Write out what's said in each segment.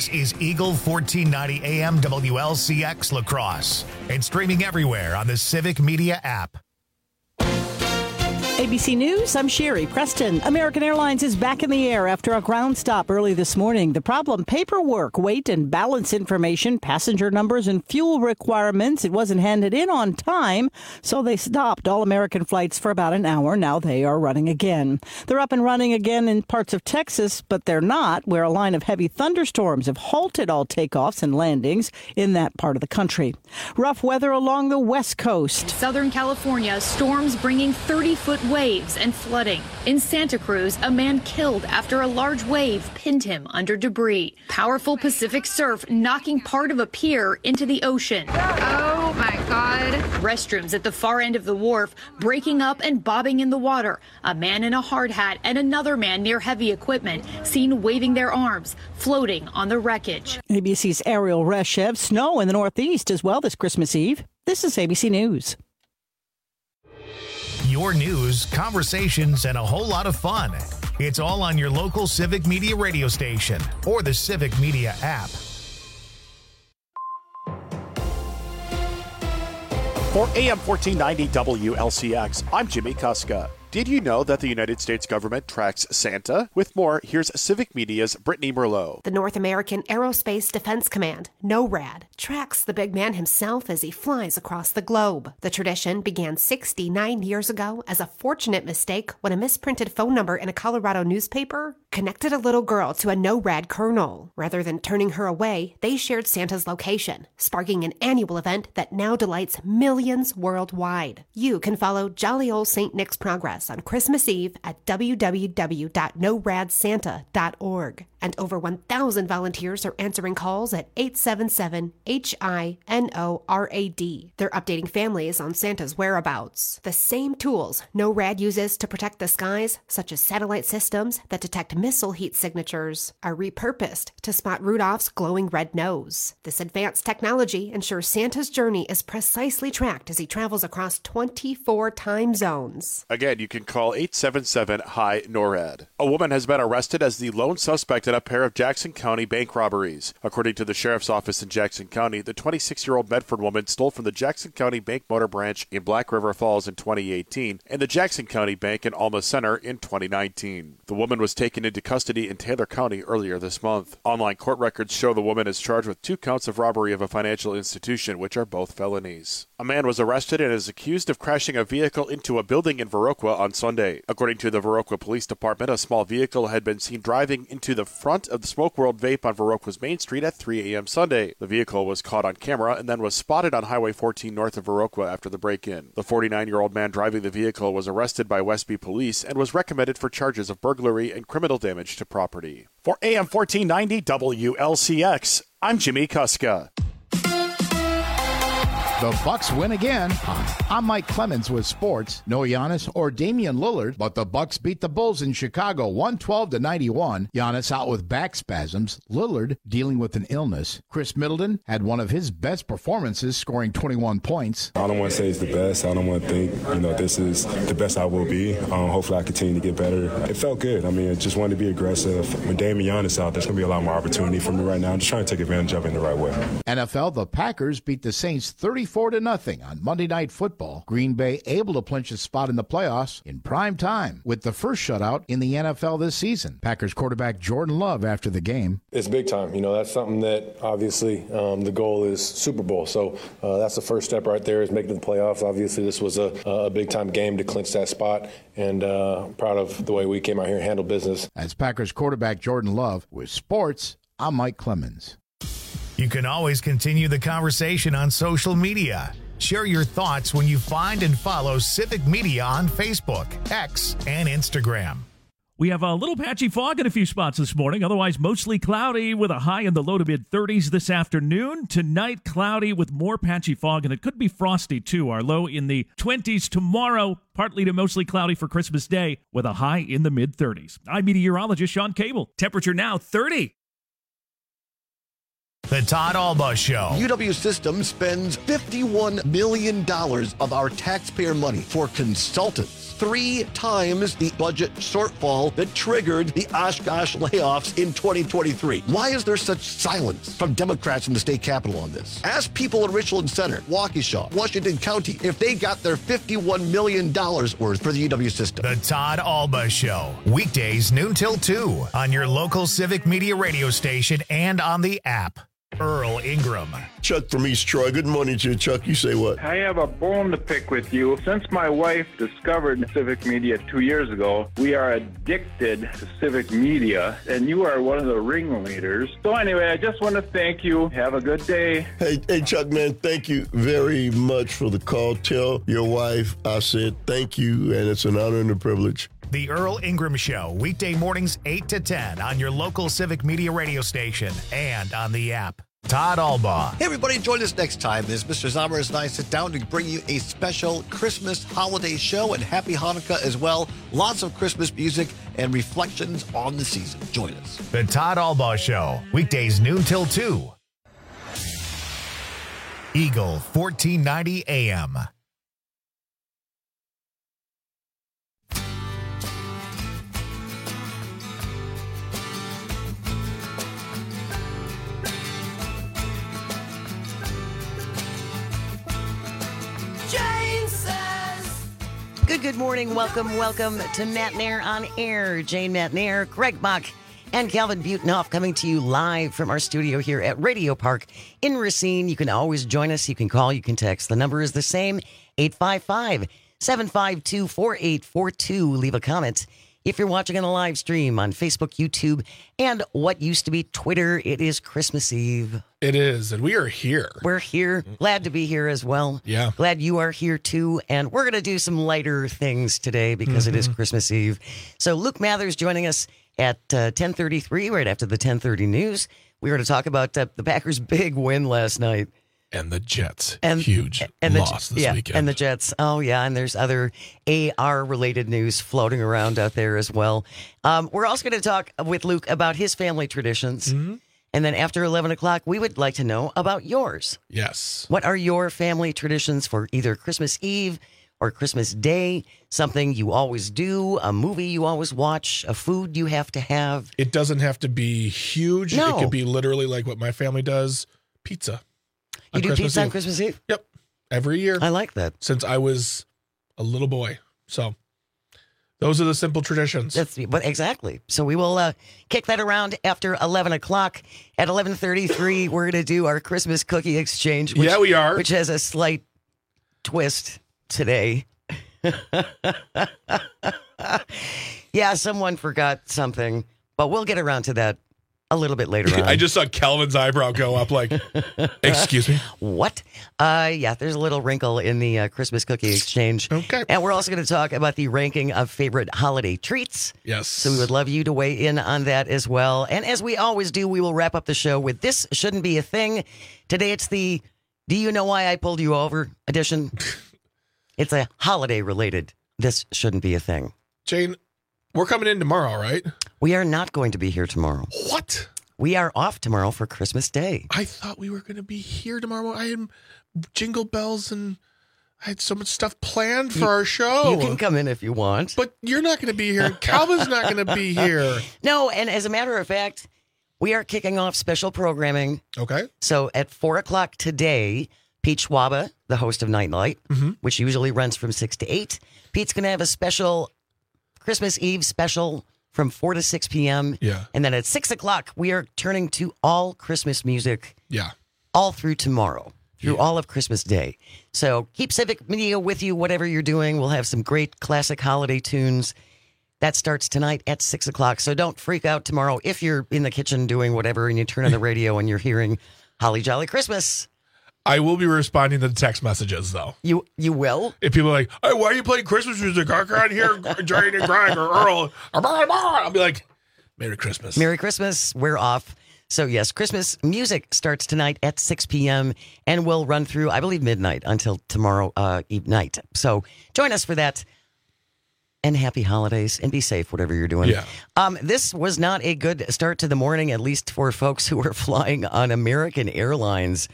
This is Eagle 1490 AM WLCX La Crosse and streaming everywhere on the Civic Media app. ABC News, I'm Sherry Preston. American Airlines is back in the air after a ground stop early this morning. The problem, paperwork, weight and balance information, passenger numbers and fuel requirements. It wasn't handed in on time, so they stopped all American flights for about an hour. Now they are running again. They're up and running again in parts of Texas, but they're not, where a line of heavy thunderstorms have halted all takeoffs and landings in that part of the country. Rough weather along the West Coast. Southern California, storms bringing 30-foot waves and flooding. In Santa Cruz, a man killed after a large wave pinned him under debris. Powerful Pacific surf knocking part of a pier into the ocean. Oh my God. Restrooms at the far end of the wharf breaking up and bobbing in the water. A man in a hard hat and another man near heavy equipment seen waving their arms, floating on the wreckage. ABC's Ariel Reshev. Snow in the Northeast as well this Christmas Eve. This is ABC News. Your news, conversations, and a whole lot of fun. It's all on your local Civic Media radio station or the Civic Media app. For AM 1490 WLCX, I'm Jimmy Kuska. Did you know that the United States government tracks Santa? With more, here's Civic Media's Brittany Merlot. The North American Aerospace Defense Command, NORAD, tracks the big man himself as he flies across the globe. The tradition began 69 years ago as a fortunate mistake when a misprinted phone number in a Colorado newspaper connected a little girl to a NORAD colonel. Rather than turning her away, they shared Santa's location, sparking an annual event that now delights millions worldwide. You can follow jolly old St. Nick's progress on Christmas Eve at www.noradsanta.org. And over 1,000 volunteers are answering calls at 877-HINORAD. They're updating families on Santa's whereabouts. The same tools NORAD uses to protect the skies, such as satellite systems that detect missile heat signatures, are repurposed to spot Rudolph's glowing red nose. This advanced technology ensures Santa's journey is precisely tracked as he travels across 24 time zones. Again, you can call 877-HI-NORAD. A woman has been arrested as the lone suspect in a pair of Jackson County bank robberies. According to the Sheriff's Office in Jackson County, the 26-year-old Medford woman stole from the Jackson County Bank Motor Branch in Black River Falls in 2018 and the Jackson County Bank in Alma Center in 2019. The woman was taken into custody in Taylor County earlier this month. Online court records show the woman is charged with 2 counts of robbery of a financial institution, which are both felonies. A man was arrested and is accused of crashing a vehicle into a building in Viroqua on Sunday. According to the Viroqua Police Department, a small vehicle had been seen driving into the front of the Smoke World Vape on Viroqua's Main Street at 3 a.m. Sunday. The vehicle was caught on camera and then was spotted on Highway 14 north of Viroqua after the break-in. The 49-year-old man driving the vehicle was arrested by Westby Police and was recommended for charges of burglary and criminal damage to property. For AM 1490 WLCX, I'm Jimmy Kuska. The Bucks win again. I'm Mike Clemens with sports. No Giannis or Damian Lillard, but the Bucks beat the Bulls in Chicago 112-91. Giannis out with back spasms. Lillard dealing with an illness. Chris Middleton had one of his best performances, scoring 21 points. I don't want to say it's the best. I don't want to think, this is the best I will be. Hopefully I continue to get better. It felt good. I just wanted to be aggressive. When Damian Giannis out, there's going to be a lot more opportunity for me right now. I'm just trying to take advantage of it in the right way. NFL, the Packers beat the Saints 34-0 on Monday Night Football. Green Bay able to clinch a spot in the playoffs in prime time with the first shutout in the NFL this season. Packers quarterback Jordan Love after the game. It's big time. That's something that obviously the goal is Super Bowl. So that's the first step right there is making the playoffs. Obviously this was a big time game to clinch that spot, and proud of the way we came out here and handled business. As Packers quarterback Jordan Love with sports, I'm Mike Clemens. You can always continue the conversation on social media. Share your thoughts when you find and follow Civic Media on Facebook, X, and Instagram. We have a little patchy fog in a few spots this morning, otherwise mostly cloudy with a high in the low to mid-30s this afternoon. Tonight, cloudy with more patchy fog, and it could be frosty, too. Our low in the 20s tomorrow, partly to mostly cloudy for Christmas Day with a high in the mid-30s. I'm meteorologist Sean Cable. Temperature now 30. The Todd Alba Show. UW Systems spends $51 million of our taxpayer money for consultants 3 times the budget shortfall that triggered the Oshkosh layoffs in 2023. Why is there such silence from Democrats in the state capitol on this? Ask people in Richland Center, Waukesha, Washington County if they got their $51 million worth for the UW system. The Todd Alba Show, weekdays noon till 2 on your local Civic Media radio station and on the app. Earl Ingram. Chuck from East Troy. Good morning to you, Chuck. You say what? I have a bone to pick with you. Since my wife discovered Civic Media 2 years ago, we are addicted to Civic Media, and you are one of the ringleaders. So anyway, I just want to thank you. Have a good day. Hey, Chuck, man, thank you very much for the call. Tell your wife I said thank you, and it's an honor and a privilege. The Earl Ingram Show, weekday mornings 8 to 10 on your local Civic Media radio station and on the app. Todd Alba. Hey, everybody, join us next time as Mr. Zommers and I sit down to bring you a special Christmas holiday show and Happy Hanukkah as well. Lots of Christmas music and reflections on the season. Join us. The Todd Alba Show, weekdays noon till 2. Eagle 1490 AM. Good morning. Welcome to Matt Nair on Air. Jane Matt Nair, Greg Bach, and Calvin Butenhoff coming to you live from our studio here at Radio Park in Racine. You can always join us. You can call. You can text. The number is the same, 855-752-4842. Leave a comment. If you're watching on the live stream on Facebook, YouTube, and what used to be Twitter, it is Christmas Eve. It is, and we are here. We're here. Glad to be here as well. Yeah. Glad you are here too. And we're going to do some lighter things today because it is Christmas Eve. So Luke Mathers joining us at 10:33, right after the 10:30 news. We're going to talk about the Packers' big win last night. And the Jets, huge loss this weekend. And the Jets. Oh, yeah. And there's other AR-related news floating around out there as well. We're also going to talk with Luke about his family traditions. Mm-hmm. And then after 11 o'clock, we would like to know about yours. Yes. What are your family traditions for either Christmas Eve or Christmas Day? Something you always do, a movie you always watch, a food you have to have? It doesn't have to be huge. No. It could be literally like what my family does, pizza. You do pizza on Christmas Eve? Yep. Every year. I like that. Since I was a little boy. So those are the simple traditions. Exactly. So we will kick that around after 11 o'clock. At 11:33, we're going to do our Christmas cookie exchange. Yeah, we are. Which has a slight twist today. Yeah, someone forgot something, but we'll get around to that a little bit later on. I just saw Calvin's eyebrow go up like, excuse me? What? Yeah, there's a little wrinkle in the Christmas cookie exchange. Okay. And we're also going to talk about the ranking of favorite holiday treats. Yes. So we would love you to weigh in on that as well. And as we always do, we will wrap up the show with This Shouldn't Be a Thing. Today it's the Do You Know Why I Pulled You Over edition. It's a holiday-related This Shouldn't Be a Thing. Jane, we're coming in tomorrow, right? We are not going to be here tomorrow. What? We are off tomorrow for Christmas Day. I thought we were going to be here tomorrow. I had jingle bells and I had so much stuff planned for our show. You can come in if you want. But you're not going to be here. Calvin's not going to be here. No, and as a matter of fact, we are kicking off special programming. Okay. So at 4 o'clock today, Pete Schwaba, the host of Nightlight, which usually runs from 6 to 8, Pete's going to have a special Christmas Eve special from 4 to 6 p.m. Yeah. And then at 6 o'clock, we are turning to all Christmas music. Yeah. All through tomorrow, through all of Christmas Day. So keep Civic Media with you, whatever you're doing. We'll have some great classic holiday tunes. That starts tonight at 6 o'clock. So don't freak out tomorrow if you're in the kitchen doing whatever and you turn on the radio and you're hearing Holly Jolly Christmas. I will be responding to the text messages, though. You will? If people are like, hey, why are you playing Christmas music? I can't hear Jane and Greg or Earl. I'll be like, Merry Christmas. Merry Christmas. We're off. So, yes, Christmas music starts tonight at 6 p.m. and will run through, I believe, midnight until tomorrow night. So join us for that. And happy holidays, and be safe, whatever you're doing. Yeah. This was not a good start to the morning, at least for folks who are flying on American Airlines.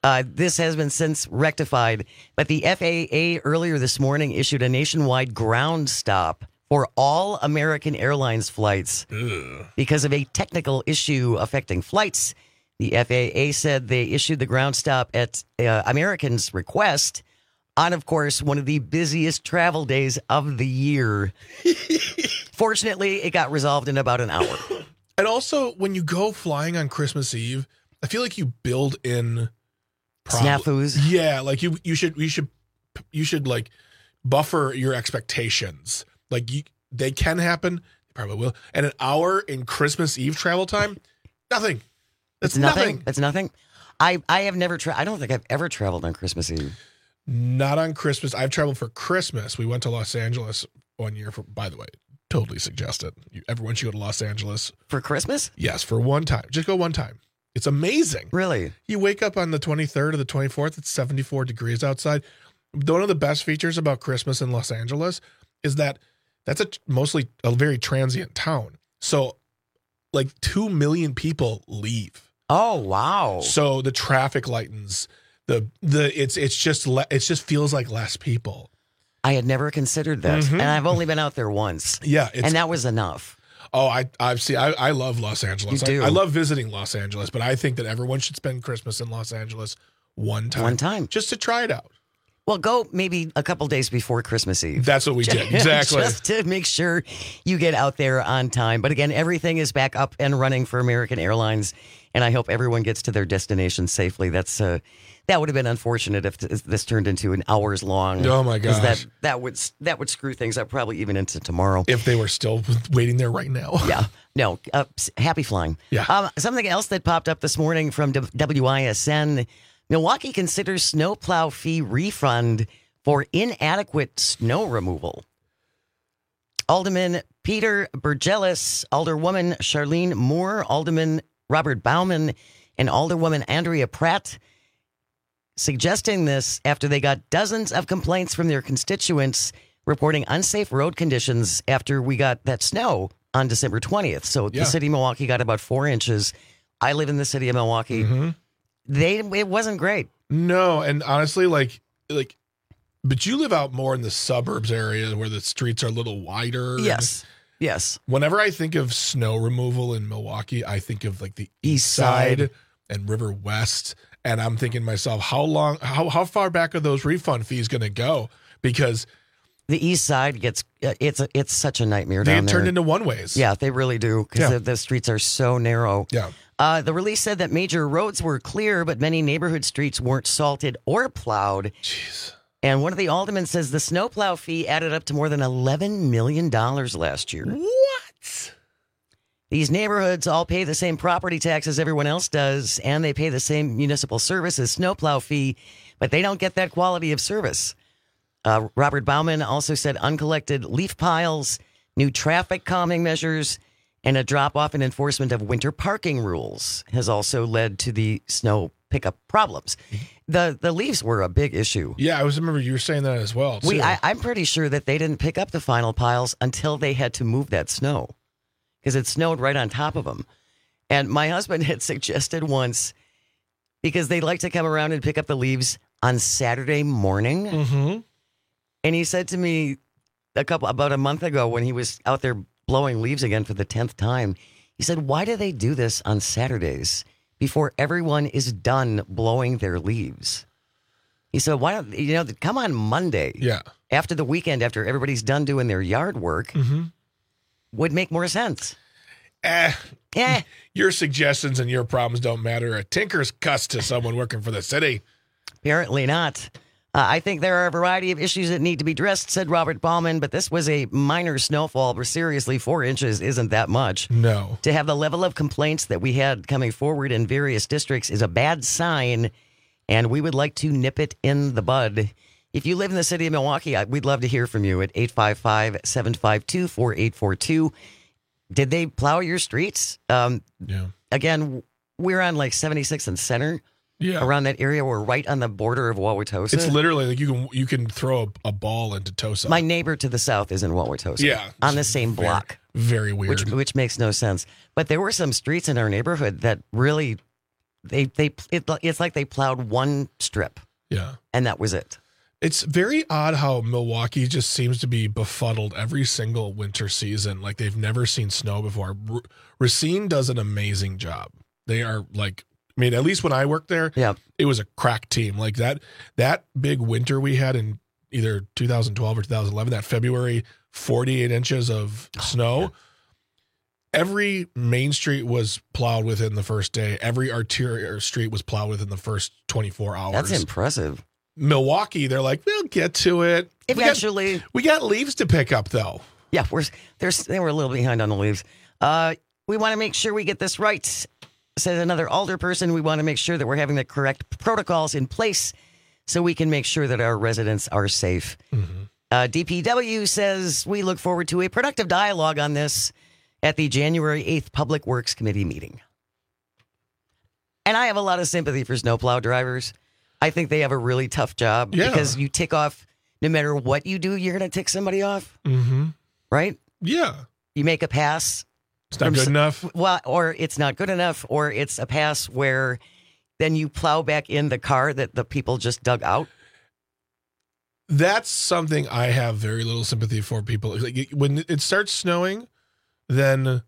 This has been since rectified, but the FAA earlier this morning issued a nationwide ground stop for all American Airlines flights because of a technical issue affecting flights. The FAA said they issued the ground stop at Americans' request on, of course, one of the busiest travel days of the year. Fortunately, it got resolved in about an hour. And also, when you go flying on Christmas Eve, I feel like you build in snafus. Yeah, like you should like buffer your expectations. Like they can happen, they probably will. And an hour in Christmas Eve travel time, nothing. It's nothing. It's nothing. I have never. I don't think I've ever traveled on Christmas Eve. Not on Christmas. I've traveled for Christmas. We went to Los Angeles one year. By the way, totally suggest it. Everyone should go to Los Angeles for Christmas. Yes, for one time. Just go one time. It's amazing. Really? You wake up on the 23rd or the 24th. It's 74 degrees outside. One of the best features about Christmas in Los Angeles is that that's mostly a very transient town. So, like 2 million people leave. Oh wow! So the traffic lightens. It just feels like less people. I had never considered that, and I've only been out there once. Yeah, and that was enough. Oh, I love Los Angeles. You do. I love visiting Los Angeles, but I think that everyone should spend Christmas in Los Angeles one time, just to try it out. Well, go maybe a couple days before Christmas Eve. That's what we did. Exactly. Just to make sure you get out there on time. But again, everything is back up and running for American Airlines, and I hope everyone gets to their destination safely. That would have been unfortunate if this turned into an hours long. Oh my gosh. That would screw things up probably even into tomorrow. If they were still waiting there right now. Yeah. No. Happy flying. Yeah. Something else that popped up this morning from WISN. Milwaukee considers snowplow fee refund for inadequate snow removal. Alderman Peter Burgelis, Alderwoman Charlene Moore, Alderman Robert Bauman, and Alderwoman Andrea Pratt suggesting this after they got dozens of complaints from their constituents reporting unsafe road conditions after we got that snow on December 20th. So the city of Milwaukee got about 4 inches. I live in the city of Milwaukee. It wasn't great. No, and honestly, but you live out more in the suburbs area where the streets are a little wider. Yes. Whenever I think of snow removal in Milwaukee, I think of like the east side and River West. And I'm thinking to myself, how far back are those refund fees going to go? Because the east side gets it's such a nightmare they down get there. turned into one ways. Yeah, they really do because the streets are so narrow. Yeah. The release said that major roads were clear, but many neighborhood streets weren't salted or plowed. Jeez. And one of the aldermen says the snowplow fee added up to more than $11 million last year. What? These neighborhoods all pay the same property tax as everyone else does, and they pay the same municipal services snowplow fee, but they don't get that quality of service. Robert Bauman also said uncollected leaf piles, new traffic calming measures, and a drop-off in enforcement of winter parking rules has also led to the snow pickup problems. The leaves were a big issue. Yeah, I remember you were saying that as well, too. I'm pretty sure that they didn't pick up the final piles until they had to move that snow because it snowed right on top of them. And my husband had suggested once, because they like to come around and pick up the leaves on Saturday morning. Mm-hmm. And he said to me about a month ago when he was out there blowing leaves again for the 10th time, he said, why do they do this on Saturdays before everyone is done blowing their leaves? He said, why don't, come on Monday. Yeah. After the weekend, after everybody's done doing their yard work, would make more sense. Your suggestions and your problems don't matter. A tinker's cuss to someone working for the city. Apparently not. I think there are a variety of issues that need to be addressed, said Robert Bauman, but this was a minor snowfall. But seriously, 4 inches isn't that much. No. To have the level of complaints that we had coming forward in various districts is a bad sign, and we would like to nip it in the bud. If you live in the city of Milwaukee, we'd love to hear from you at 855-752-4842. Did they plow your streets? Again, we're on like 76th and Center. Yeah. Around that area, we're right on the border of Wauwatosa. It's literally like you can throw a ball into Tosa. My neighbor to the south is in Wauwatosa. Yeah. On the same block. Very weird. Which makes no sense. But there were some streets in our neighborhood that really It's like they plowed one strip. Yeah. And that was it. It's very odd how Milwaukee just seems to be befuddled every single winter season. Like they've never seen snow before. Racine does an amazing job. They are like, I mean, at least when I worked there, it was a crack team. Like that big winter we had in either 2012 or 2011, that February, 48 inches of snow. Yeah. Every main street was plowed within the first day. Every arterial street was plowed within the first 24 hours. That's impressive. Milwaukee, they're like, we'll get to it. Eventually. We got leaves to pick up, though. Yeah, they were a little behind on the leaves. We want to make sure we get this right, says another alderperson. We want to make sure that we're having the correct protocols in place so we can make sure that our residents are safe. Mm-hmm. DPW says we look forward to a productive dialogue on this at the January 8th Public Works Committee meeting. And I have a lot of sympathy for snowplow drivers. I think they have a really tough job because you tick off, no matter what you do, you're going to tick somebody off. Mm-hmm. Right? Yeah. You make a pass. It's not good enough. Well, or it's not good enough, or it's a pass where then you plow back in the car that the people just dug out. That's something I have very little sympathy for people. Like, when it starts snowing, then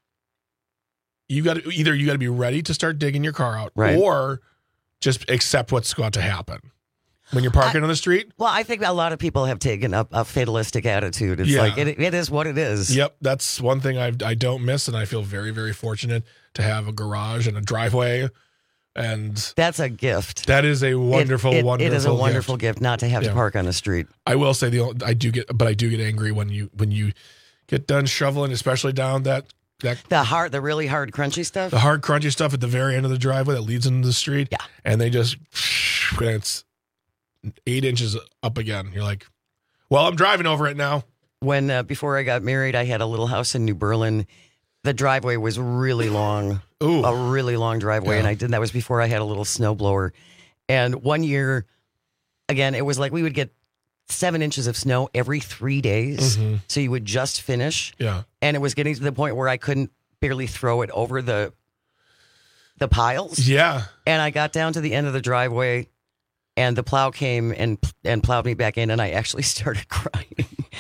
you got to be ready to start digging your car out, or just accept what's going to happen when you're parking on the street. Well, I think a lot of people have taken a fatalistic attitude. It's like it is what it is. Yep, that's one thing I don't miss, and I feel very, very fortunate to have a garage and a driveway, and that's a gift. That is a wonderful, wonderful. It is a wonderful gift not to have to park on the street. I will say I do get angry when you get done shoveling, especially down the really hard, crunchy stuff. The hard, crunchy stuff at the very end of the driveway that leads into the street. Yeah. And they just, it's 8 inches up again. You're like, well, I'm driving over it now. When, before I got married, I had a little house in New Berlin. The driveway was really long. Ooh. A really long driveway. Yeah. And that was before I had a little snowblower. And one year, again, it was like we would get 7 inches of snow every 3 days. Mm-hmm. So you would just finish. Yeah. And it was getting to the point where I couldn't barely throw it over the piles. Yeah. And I got down to the end of the driveway and the plow came and plowed me back in, and I actually started crying.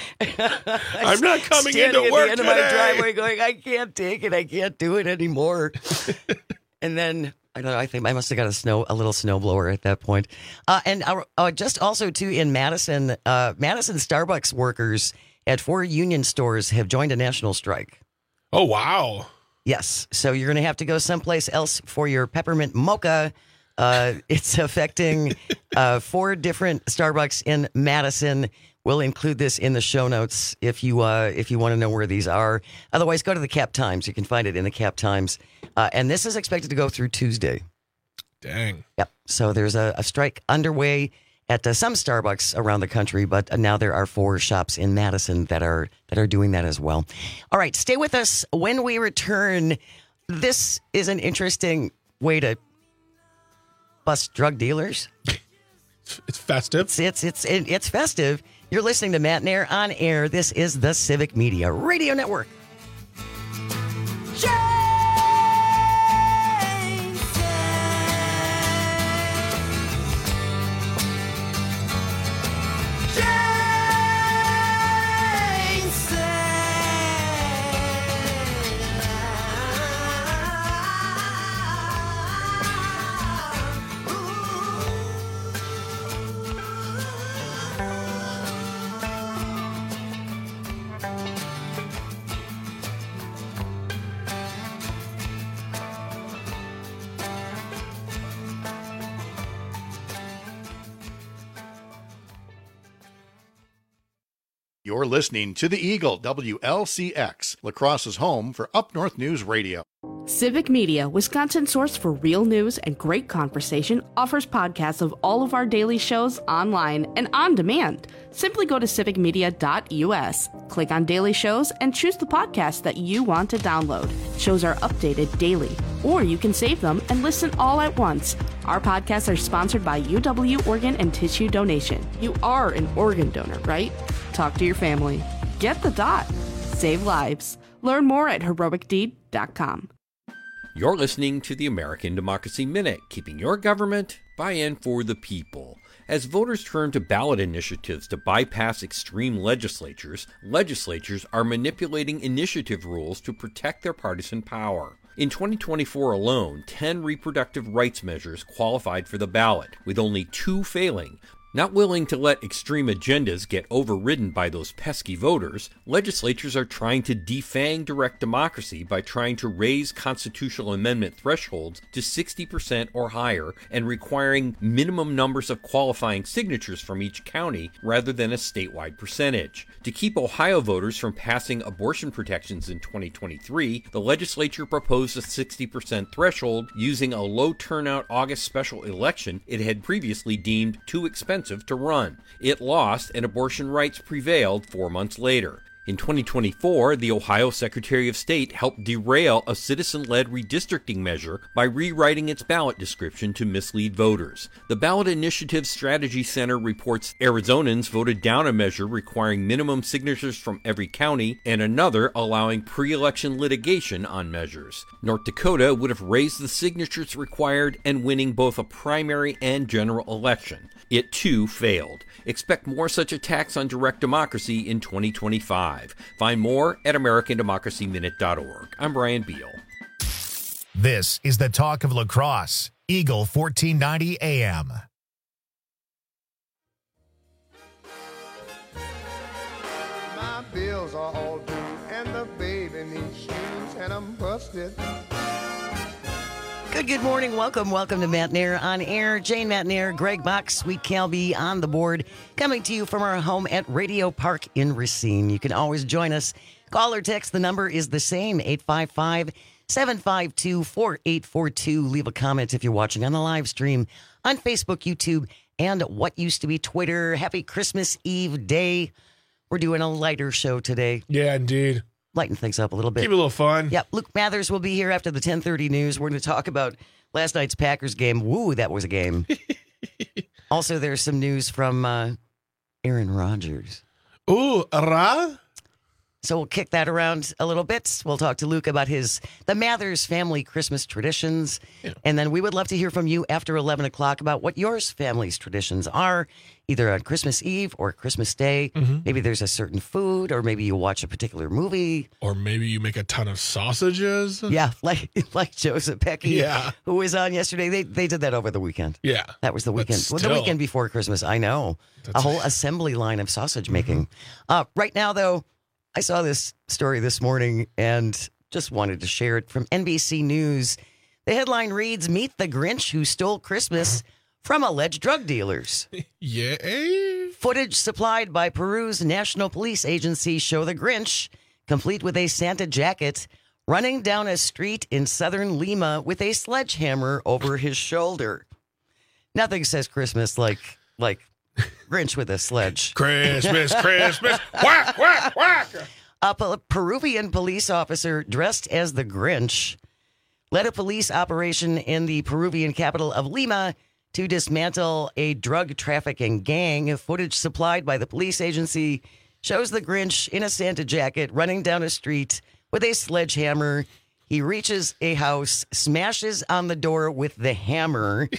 I'm not coming into work at the end of my driveway going, I can't take it. I can't do it anymore. And then I don't know. I think I must have got a little snowblower at that point. And just also too in Madison, Madison Starbucks workers at 4 union stores have joined a national strike. Oh wow! Yes, so you're going to have to go someplace else for your peppermint mocha. It's affecting 4 different Starbucks in Madison. We'll include this in the show notes if you want to know where these are. Otherwise, go to the Cap Times. You can find it in the Cap Times. And this is expected to go through Tuesday. Dang. Yep. So there's a strike underway at some Starbucks around the country, but now there are 4 shops in Madison that are doing that as well. All right, stay with us when we return. This is an interesting way to bust drug dealers. It's festive. It's festive. You're listening to Matt and Air on air. This is the Civic Media Radio Network. You're listening to The Eagle, WLCX, La Crosse's home for Up North News Radio. Civic Media, Wisconsin's source for real news and great conversation, offers podcasts of all of our daily shows online and on demand. Simply go to civicmedia.us, click on daily shows, and choose the podcast that you want to download. Shows are updated daily, or you can save them and listen all at once. Our podcasts are sponsored by UW Organ and Tissue Donation. You are an organ donor, right? Talk to your family. Get the dot. Save lives. Learn more at heroicdeed.com. You're listening to the American Democracy Minute, keeping your government by and for the people. As voters turn to ballot initiatives to bypass extreme legislatures are manipulating initiative rules to protect their partisan power. In 2024 alone, 10 reproductive rights measures qualified for the ballot, with only 2 failing. Not willing to let extreme agendas get overridden by those pesky voters, legislatures are trying to defang direct democracy by trying to raise constitutional amendment thresholds to 60% or higher and requiring minimum numbers of qualifying signatures from each county rather than a statewide percentage. To keep Ohio voters from passing abortion protections in 2023, the legislature proposed a 60% threshold using a low turnout August special election it had previously deemed too expensive to run. It lost, and abortion rights prevailed 4 months later. In 2024, the Ohio Secretary of State helped derail a citizen-led redistricting measure by rewriting its ballot description to mislead voters. The Ballot Initiative Strategy Center reports Arizonans voted down a measure requiring minimum signatures from every county and another allowing pre-election litigation on measures. North Dakota would have raised the signatures required and winning both a primary and general election. It too failed. Expect more such attacks on direct democracy in 2025. Find more at AmericanDemocracyMinute.org. I'm Brian Beal. This is the talk of La Crosse, Eagle 1490 AM. My bills are all due, and the baby needs shoes, and I'm busted. Good morning. Welcome to Matt Nair on air. Jane Matt Nair, Greg Box, Sweet Calby on the board, coming to you from our home at Radio Park in Racine. You can always join us. Call or text. The number is the same, 855-752-4842. Leave a comment if you're watching on the live stream on Facebook, YouTube, and what used to be Twitter. Happy Christmas Eve day. We're doing a lighter show today. Yeah, indeed. Lighten things up a little bit. Keep it a little fun. Yep. Luke Mathers will be here after the 10:30 news. We're going to talk about last night's Packers game. Woo, that was a game. Also, there's some news from Aaron Rodgers. Ooh, So we'll kick that around a little bit. We'll talk to Luke about the Mathers family Christmas traditions. Yeah. And then we would love to hear from you after 11 o'clock about what your family's traditions are, either on Christmas Eve or Christmas Day. Mm-hmm. Maybe there's a certain food, or maybe you watch a particular movie. Or maybe you make a ton of sausages. Yeah, like Joseph Pecky, who was on yesterday. They did that over the weekend. Yeah. That was the weekend. Well, the weekend before Christmas, I know. A whole assembly line of sausage making. Right now, though, I saw this story this morning and just wanted to share it from NBC News. The headline reads, "Meet the Grinch who stole Christmas from alleged drug dealers." Yay! Footage supplied by Peru's National Police Agency show the Grinch, complete with a Santa jacket, running down a street in southern Lima with a sledgehammer over his shoulder. Nothing says Christmas like Grinch with a sledge. Christmas, Christmas, whack, whack, whack. A Peruvian police officer dressed as the Grinch led a police operation in the Peruvian capital of Lima to dismantle a drug trafficking gang. Footage supplied by the police agency shows the Grinch in a Santa jacket running down a street with a sledgehammer. He reaches a house, smashes on the door with the hammer.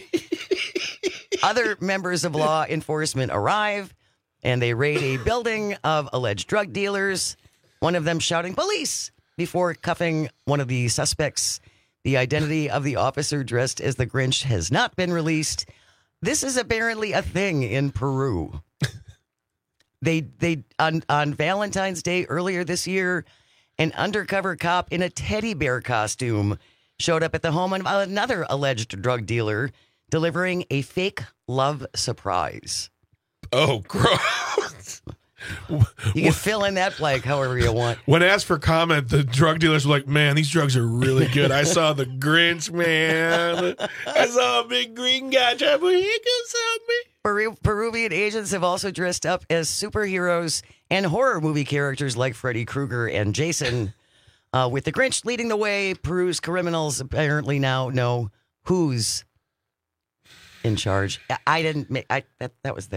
Other members of law enforcement arrive, and they raid a building of alleged drug dealers, one of them shouting, "Police!" before cuffing one of the suspects. The identity of the officer dressed as the Grinch has not been released. This is apparently a thing in Peru. They on Valentine's Day earlier this year, an undercover cop in a teddy bear costume showed up at the home of another alleged drug dealer, delivering a fake love surprise. Oh, gross. You can fill in that blank however you want. When asked for comment, the drug dealers were like, "Man, these drugs are really good. I saw the Grinch, man. I saw a big green guy trying to help me." Peruvian agents have also dressed up as superheroes and horror movie characters like Freddy Krueger and Jason. With the Grinch leading the way, Peru's criminals apparently now know who's in charge. I didn't make that was their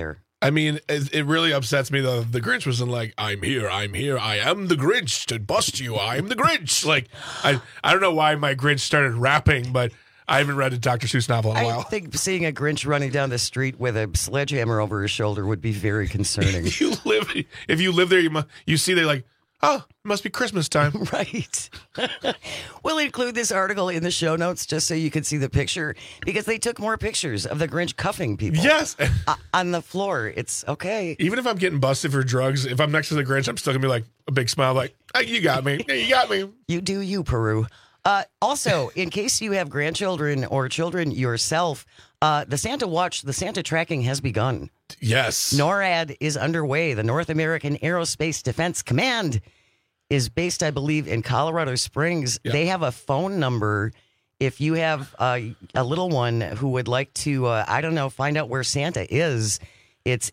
I mean, it really upsets me though. The Grinch wasn't like, I'm here, I am the Grinch to bust you, I'm the Grinch. Like, I don't know why my Grinch started rapping, but I haven't read a Dr. Seuss novel in a while. I think seeing a Grinch running down the street with a sledgehammer over his shoulder would be very concerning. If you live there, you see they're like, oh, it must be Christmas time. Right. We'll include this article in the show notes just so you can see the picture, because they took more pictures of the Grinch cuffing people. Yes. On the floor. It's okay. Even if I'm getting busted for drugs, if I'm next to the Grinch, I'm still going to be like a big smile like, hey, you got me. Hey, you got me. You do you, Peru. Also, in case you have grandchildren or children yourself, the Santa Watch, the Santa tracking has begun. Yes. NORAD is underway. The North American Aerospace Defense Command is based, I believe, in Colorado Springs. Yep. They have a phone number. If you have a little one who would like to, find out where Santa is, it's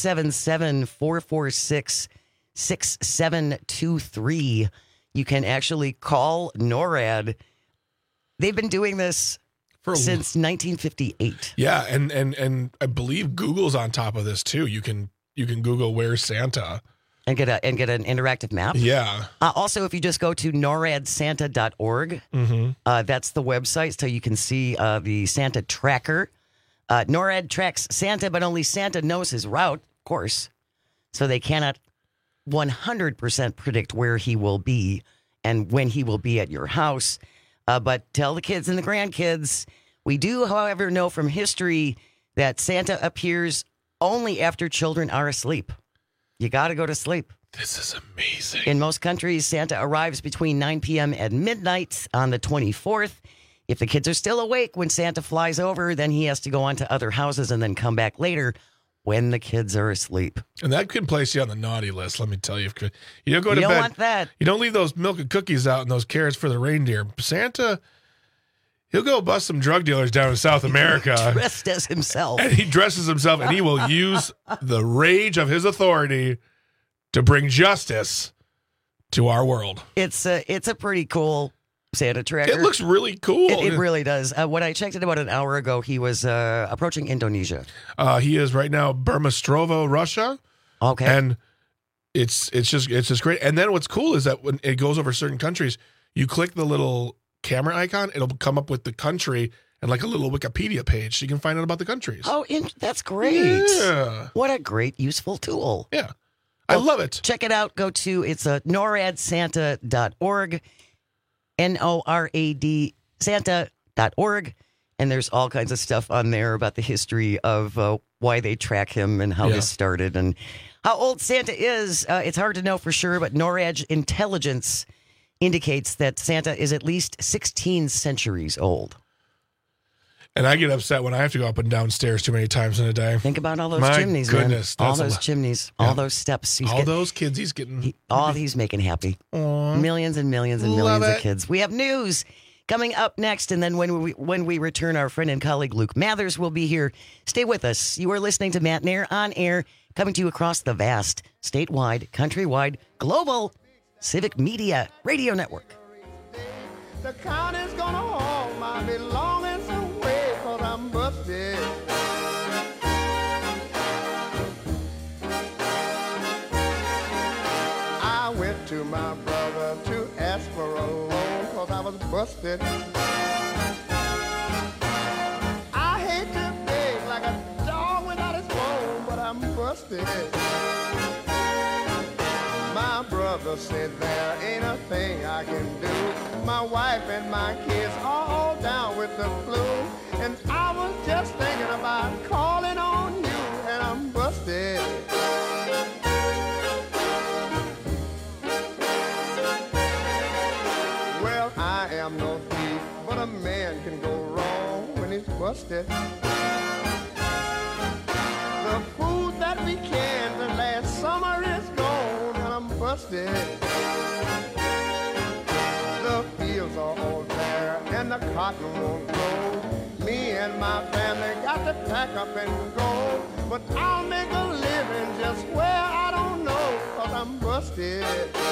877-446-6723. You can actually call NORAD. They've been doing this since 1958. Yeah, and I believe Google's on top of this too. You can Google where's Santa and get an interactive map. Yeah. Also, if you just go to noradsanta.org, that's the website, so you can see the Santa tracker. NORAD tracks Santa, but only Santa knows his route, of course. So they cannot 100% predict where he will be and when he will be at your house. But tell the kids and the grandkids, we do, however, know from history that Santa appears only after children are asleep. You got to go to sleep. This is amazing. In most countries, Santa arrives between 9 p.m. and midnight on the 24th. If the kids are still awake when Santa flies over, then he has to go on to other houses and then come back later when the kids are asleep. And that can place you on the naughty list, let me tell you. You don't go to bed. You don't want that. You don't leave those milk and cookies out and those carrots for the reindeer. Santa, he'll go bust some drug dealers down in South America. Dressed as himself. And he dresses himself, and he will use the rage of his authority to bring justice to our world. It's a pretty cool Santa tracker. It looks really cool. It really does. When I checked it about an hour ago, he was approaching Indonesia. He is right now Burmastrovo, Russia. Okay. And it's just great. And then what's cool is that when it goes over certain countries, you click the little camera icon, it'll come up with the country and like a little Wikipedia page so you can find out about the countries. Oh, that's great. Yeah. What a great, useful tool. Yeah. I love it. Check it out. Go to, it's noradsanta.org, NORAD Santa.org. And there's all kinds of stuff on there about the history of why they track him and how this started and how old Santa is. It's hard to know for sure, but NORAD's intelligence indicates that Santa is at least 16 centuries old. And I get upset when I have to go up and down stairs too many times in a day. Think about all those My chimneys, goodness, man. All those chimneys, all those steps. Those kids he's getting. He's making happy. Aww. Millions and millions and millions of kids. We have news coming up next, and then when we return, our friend and colleague Luke Mathers will be here. Stay with us. You are listening to Matt Nair on air, coming to you across the vast, statewide, countrywide, global Civic Media Radio Network. The county's gonna haul my belongings away 'cause I'm busted. I went to my brother to ask for a loan 'cause I was busted. I hate to beg like a dog without his bone, but I'm busted. My brother said there ain't a thing I can do. My wife and my kids are all down with the flu. And I was just thinking about calling on you, and I'm busted. Well, I am no thief, but a man can go wrong when he's busted. The food that we canned last summer is gone, and I'm busted. The fields are all bare, and the cotton won't grow. Me and my family got to pack up and go. But I'll make a living just where I don't know, 'cause I'm busted.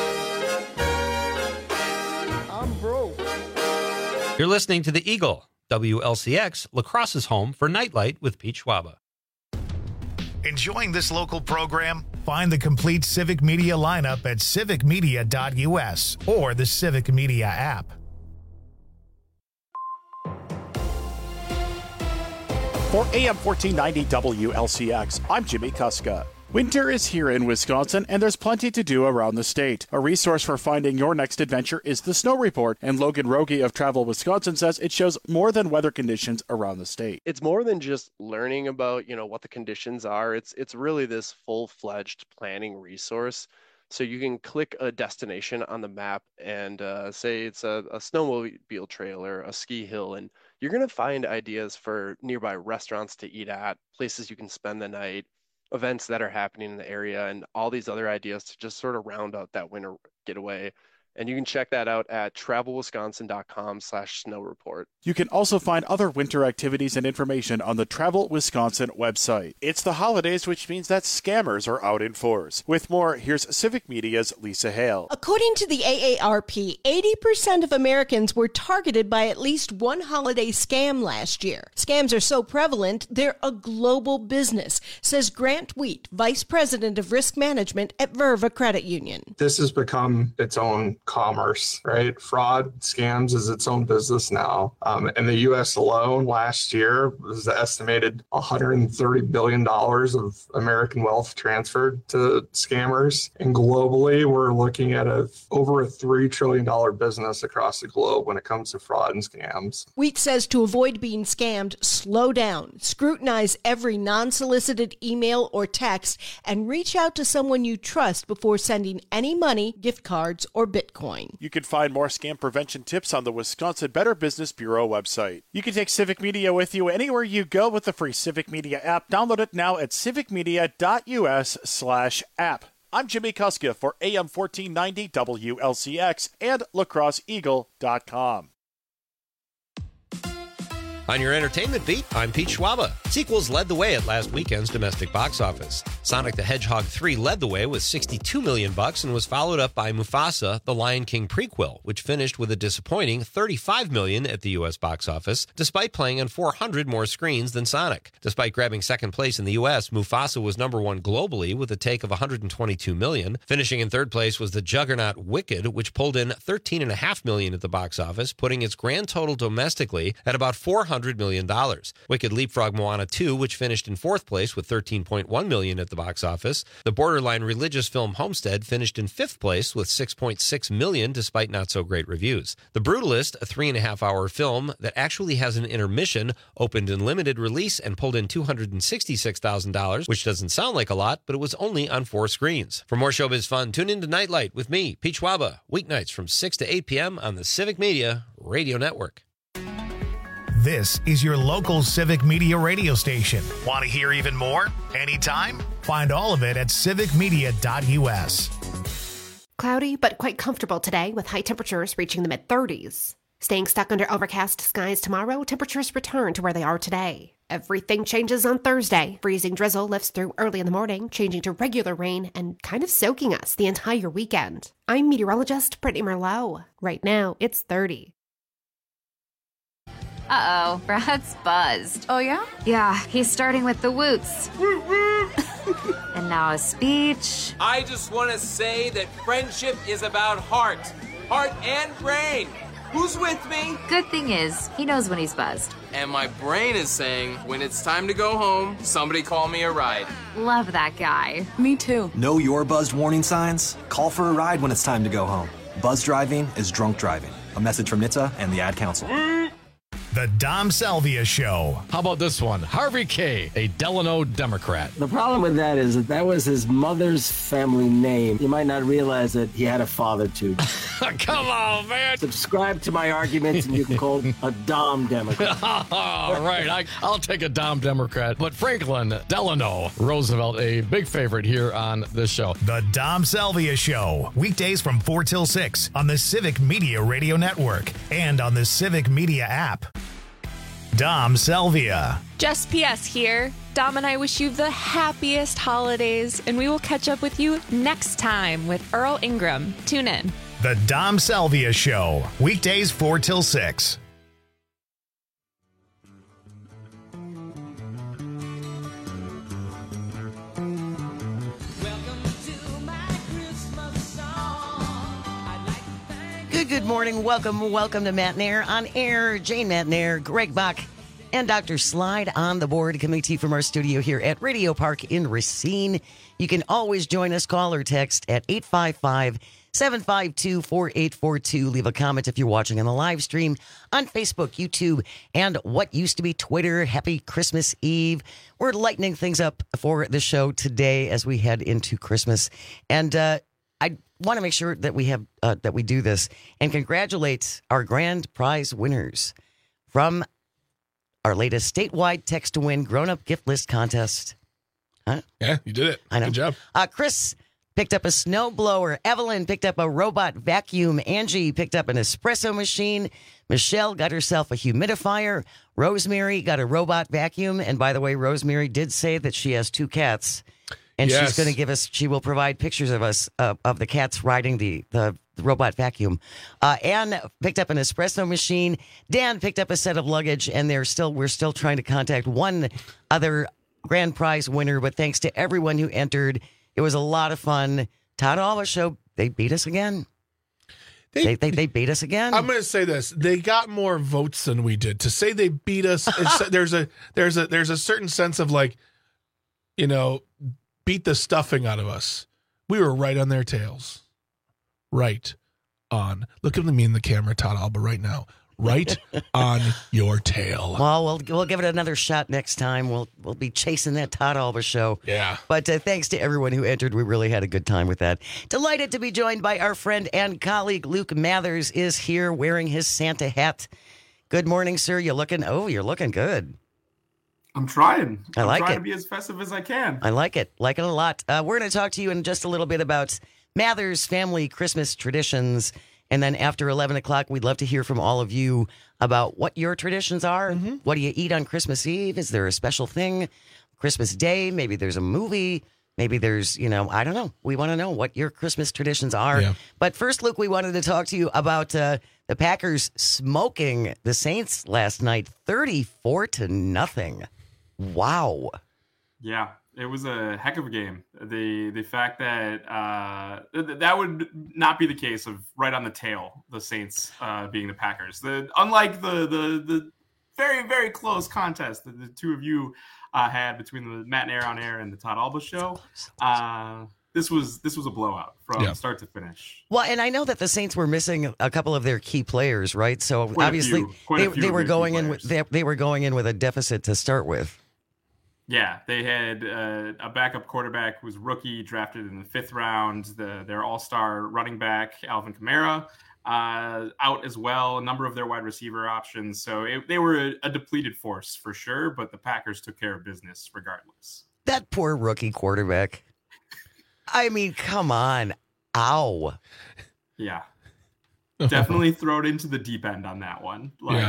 I'm broke. You're listening to The Eagle, WLCX, La Crosse's home for Nightlight with Pete Schwaba. Enjoying this local program? Find the complete Civic Media lineup at civicmedia.us or the Civic Media app. For AM 1490 WLCX, I'm Jimmy Kuska. Winter is here in Wisconsin, and there's plenty to do around the state. A resource for finding your next adventure is the Snow Report, and Logan Rogie of Travel Wisconsin says it shows more than weather conditions around the state. It's more than just learning about, what the conditions are. It's really this full-fledged planning resource. So you can click a destination on the map and say it's a snowmobile trail or a ski hill, and you're going to find ideas for nearby restaurants to eat at, places you can spend the night, events that are happening in the area, and all these other ideas to just sort of round out that winter getaway. And you can check that out at travelwisconsin.com/snow report. You can also find other winter activities and information on the Travel Wisconsin website. It's the holidays, which means that scammers are out in force. With more, here's Civic Media's Lisa Hale. According to the AARP, 80% of Americans were targeted by at least one holiday scam last year. Scams are so prevalent, they're a global business, says Grant Wheat, Vice President of Risk Management at Verva Credit Union. This has become its own commerce, right? Fraud, scams is its own business now. In the U.S. alone, last year was estimated $130 billion of American wealth transferred to scammers. And globally, we're looking at over a $3 trillion business across the globe when it comes to fraud and scams. Wheat says to avoid being scammed, slow down, scrutinize every non-solicited email or text, and reach out to someone you trust before sending any money, gift cards, or Bitcoin. You can find more scam prevention tips on the Wisconsin Better Business Bureau website. You can take Civic Media with you anywhere you go with the free Civic Media app. Download it now at civicmedia.us/app. I'm Jimmy Kuska for AM 1490 WLCX and lacrosseeagle.com. On your entertainment beat, I'm Pete Schwaba. Sequels led the way at last weekend's domestic box office. Sonic the Hedgehog 3 led the way with $62 million and was followed up by Mufasa, the Lion King prequel, which finished with a disappointing $35 million at the U.S. box office, despite playing on 400 more screens than Sonic. Despite grabbing second place in the U.S., Mufasa was number one globally with a take of $122 million. Finishing in third place was the juggernaut Wicked, which pulled in $13.5 million at the box office, putting its grand total domestically at about $400 million. Wicked leapfrogged Moana 2, which finished in fourth place with $13.1 million at the box office. The borderline religious film Homestead finished in fifth place with $6.6 million, despite not so great reviews. The Brutalist, a 3.5-hour film that actually has an intermission, opened in limited release and pulled in $266,000, which doesn't sound like a lot, but it was only on 4 screens. For more showbiz fun, tune in to Nightlight with me, Pete Schwaba, weeknights from 6 to 8 p.m. on the Civic Media Radio Network. This is your local Civic Media radio station. Want to hear even more? Anytime? Find all of it at civicmedia.us. Cloudy, but quite comfortable today with high temperatures reaching the mid-30s. Staying stuck under overcast skies tomorrow, temperatures return to where they are today. Everything changes on Thursday. Freezing drizzle lifts through early in the morning, changing to regular rain and kind of soaking us the entire weekend. I'm meteorologist Brittany Merlot. Right now, it's 30. Uh-oh, Brad's buzzed. Oh, yeah? Yeah, he's starting with the woots. And now a speech. I just want to say that friendship is about heart and brain. Who's with me? Good thing is, he knows when he's buzzed. And my brain is saying, when it's time to go home, somebody call me a ride. Love that guy. Me too. Know your buzzed warning signs? Call for a ride when it's time to go home. Buzz driving is drunk driving. A message from NHTSA and the Ad Council. The Dom Salvia Show. How about this one? Harvey K., a Delano Democrat. The problem with that is that was his mother's family name. You might not realize that he had a father, too. Come on, man. Subscribe to my arguments and you can call a Dom Democrat. All right, I'll take a Dom Democrat. But Franklin Delano Roosevelt, a big favorite here on this show. The Dom Salvia Show. Weekdays from 4 till 6 on the Civic Media Radio Network and on the Civic Media app. Dom Salvia. Just PS here. Dom and I wish you the happiest holidays, and we will catch up with you next time with Earl Ingram. Tune in. The Dom Salvia Show. Weekdays 4 till 6. Good morning. Welcome to Matt Nair on air. Jane Matt Nair, Greg Bach, and Dr. Slide on the board, coming to you from our studio here at Radio Park in Racine. You can always join us. Call or text at 855-752-4842. Leave a comment if you're watching on the live stream on Facebook, YouTube, and what used to be Twitter. Happy Christmas Eve. We're lightening things up for the show today as we head into Christmas. And I want to make sure that we have that we do this and congratulate our grand prize winners from our latest statewide text to win grown-up gift list contest. Huh? Yeah, you did it. I know. Good job. Chris picked up a snow blower. Evelyn picked up a robot vacuum. Angie picked up an espresso machine. Michelle got herself a humidifier. Rosemary got a robot vacuum. And by the way, Rosemary did say that she has 2 cats. And she's going to give us, she will provide pictures of us, of the cats riding the robot vacuum. Anne picked up an espresso machine. Dan picked up a set of luggage, and we're still trying to contact one other grand prize winner. But thanks to everyone who entered, it was a lot of fun. Todd Alba Show, they beat us again. They beat us again. I'm going to say this: they got more votes than we did. To say they beat us, there's a certain sense of like, beat the stuffing out of us. We were right on their tails. Right on. Look at me in the camera, Todd Alba, right now. Right on your tail. Well, we'll give it another shot next time. We'll be chasing that Todd Alba Show. Yeah. But thanks to everyone who entered. We really had a good time with that. Delighted to be joined by our friend and colleague Luke Mathers is here wearing his Santa hat. Good morning, sir. You're looking good. I'm trying. I'm trying to be as festive as I can. I like it. Like it a lot. We're going to talk to you in just a little bit about Mathers family Christmas traditions. And then after 11 o'clock, we'd love to hear from all of you about what your traditions are. Mm-hmm. What do you eat on Christmas Eve? Is there a special thing? Christmas Day? Maybe there's a movie. Maybe there's, I don't know. We want to know what your Christmas traditions are. Yeah. But first, Luke, we wanted to talk to you about the Packers smoking the Saints last night, 34-0. Wow. Yeah, it was a heck of a game. The fact that that would not be the case of right on the tail, the Saints being the Packers. Unlike the very, very close contest that the two of you had between the Matt Nair on air and the Todd Alba Show, this was a blowout from start to finish. Well, and I know that the Saints were missing a couple of their key players, right? So obviously they were going in with a deficit to start with. Yeah, they had a backup quarterback who was rookie, drafted in the 5th round. Their all-star running back, Alvin Kamara, out as well. A number of their wide receiver options. So they were a depleted force for sure, but the Packers took care of business regardless. That poor rookie quarterback. I mean, come on. Ow. Yeah. Definitely throw it into the deep end on that one.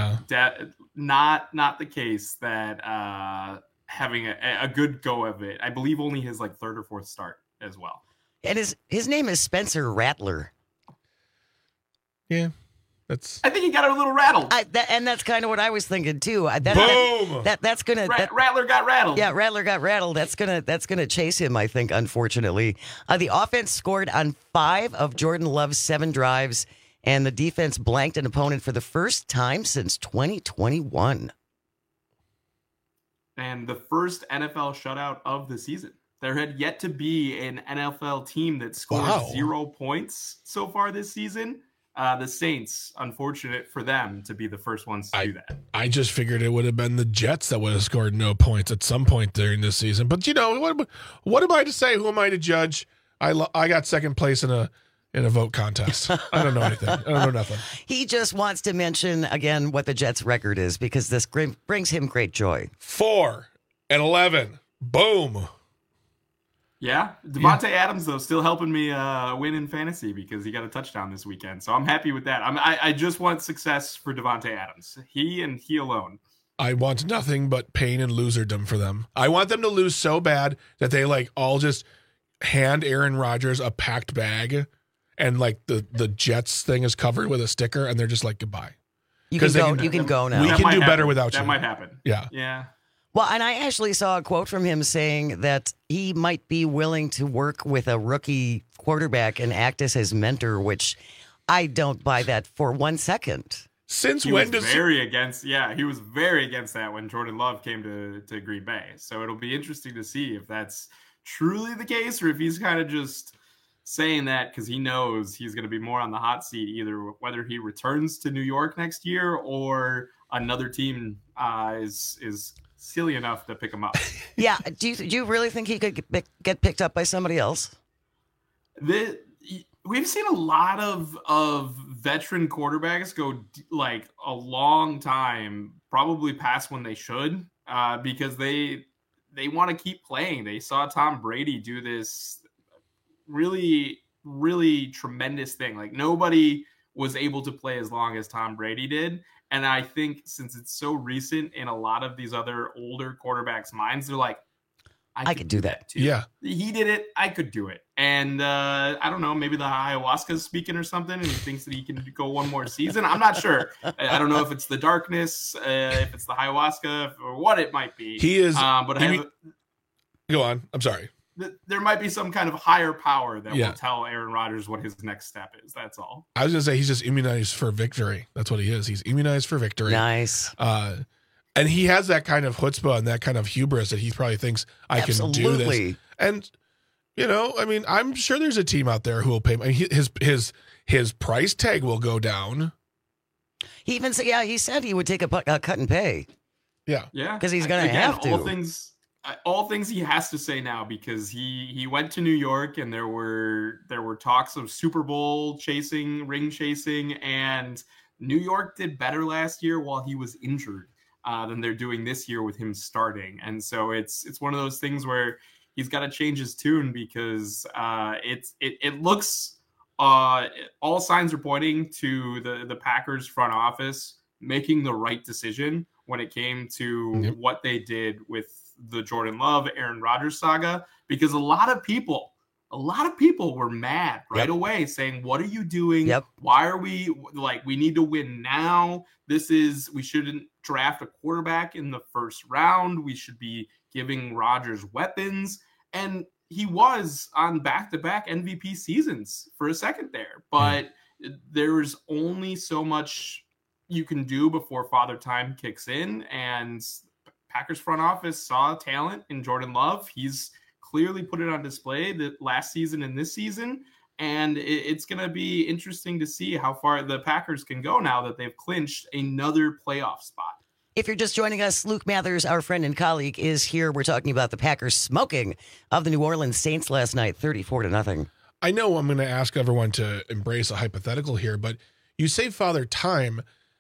Not the case that having a good go of it. I believe only his 3rd or 4th start as well. And his name is Spencer Rattler. Yeah. I think he got a little rattled. And that's kind of what I was thinking too. Boom! That's gonna. Rattler got rattled. Yeah, Rattler got rattled. That's gonna chase him, I think. Unfortunately, the offense scored on 5 of Jordan Love's 7 drives, and the defense blanked an opponent for the first time since 2021. And the first NFL shutout of the season. There had yet to be an NFL team that scored 0 points so far this season. The Saints, unfortunate for them to be the first ones to do that. I just figured it would have been the Jets that would have scored no points at some point during this season. But what am I to say? Who am I to judge? I got second place in a vote contest. I don't know anything. I don't know nothing. He just wants to mention again what the Jets' record is because this brings him great joy. 4-11. Boom. Yeah, Devontae Adams, though, still helping me win in fantasy because he got a touchdown this weekend. So I'm happy with that. I just want success for Devontae Adams. He and he alone. I want nothing but pain and loserdom for them. I want them to lose so bad that they all just hand Aaron Rodgers a packed bag and the Jets thing is covered with a sticker and they're just goodbye. You can go now. We can do better without you. That might happen. Yeah. Yeah. Well, and I actually saw a quote from him saying that he might be willing to work with a rookie quarterback and act as his mentor, which I don't buy that for 1 second. Since he when was does very against that when Jordan Love came to Green Bay. So it'll be interesting to see if that's truly the case or if he's kind of just saying that because he knows he's going to be more on the hot seat, either whether he returns to New York next year or another team is silly enough to pick him up. Yeah. Do you really think he could get picked up by somebody else? We've seen a lot of veteran quarterbacks go like a long time, probably past when they should, because they want to keep playing. They saw Tom Brady do this really, really tremendous thing. Like nobody was able to play as long as Tom Brady did. And I think since it's so recent in a lot of these other older quarterbacks' minds, they're like, I could do that too. Yeah. He did it. I could do it. And I don't know, maybe the ayahuasca is speaking or something, and he thinks that he can go one more season. I'm not sure. I don't know if it's the darkness, if it's the ayahuasca, or what it might be. He is. But Go on. I'm sorry. There might be some kind of higher power that will tell Aaron Rodgers what his next step is. That's all. I was going to say he's just immunized for victory. That's what he is. He's immunized for victory. Nice. And he has that kind of chutzpah and that kind of hubris that he probably thinks I can do this. And, you know, I mean, I'm sure there's a team out there who will pay. I mean, his price tag will go down. He even said, he said he would take a cut and pay. Yeah. Yeah. Because he's going to have to. All things he has to say now, because he went to New York and there were talks of Super Bowl chasing, ring chasing, and New York did better last year while he was injured than they're doing this year with him starting. And so it's one of those things where he's got to change his tune because it looks all signs are pointing to the Packers front office making the right decision when it came to what they did with the Jordan Love, Aaron Rodgers saga, because a lot of people were mad right away saying, what are you doing? Why are we we need to win now? We shouldn't draft a quarterback in the first round. We should be giving Rodgers weapons. And he was on back-to-back MVP seasons for a second there, but there's only so much you can do before Father Time kicks in. And Packers front office saw talent in Jordan Love. He's clearly put it on display the last season and this season. And it's going to be interesting to see how far the Packers can go now that they've clinched another playoff spot. If you're just joining us, Luke Mathers, our friend and colleague, is here. We're talking about the Packers smoking of the New Orleans Saints last night, 34-0. I know I'm going to ask everyone to embrace a hypothetical here, but you say Father Time,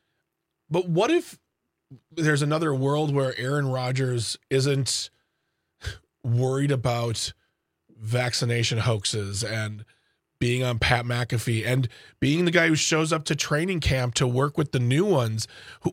but what if there's another world where Aaron Rodgers isn't worried about vaccination hoaxes and being on Pat McAfee and being the guy who shows up to training camp to work with the new ones?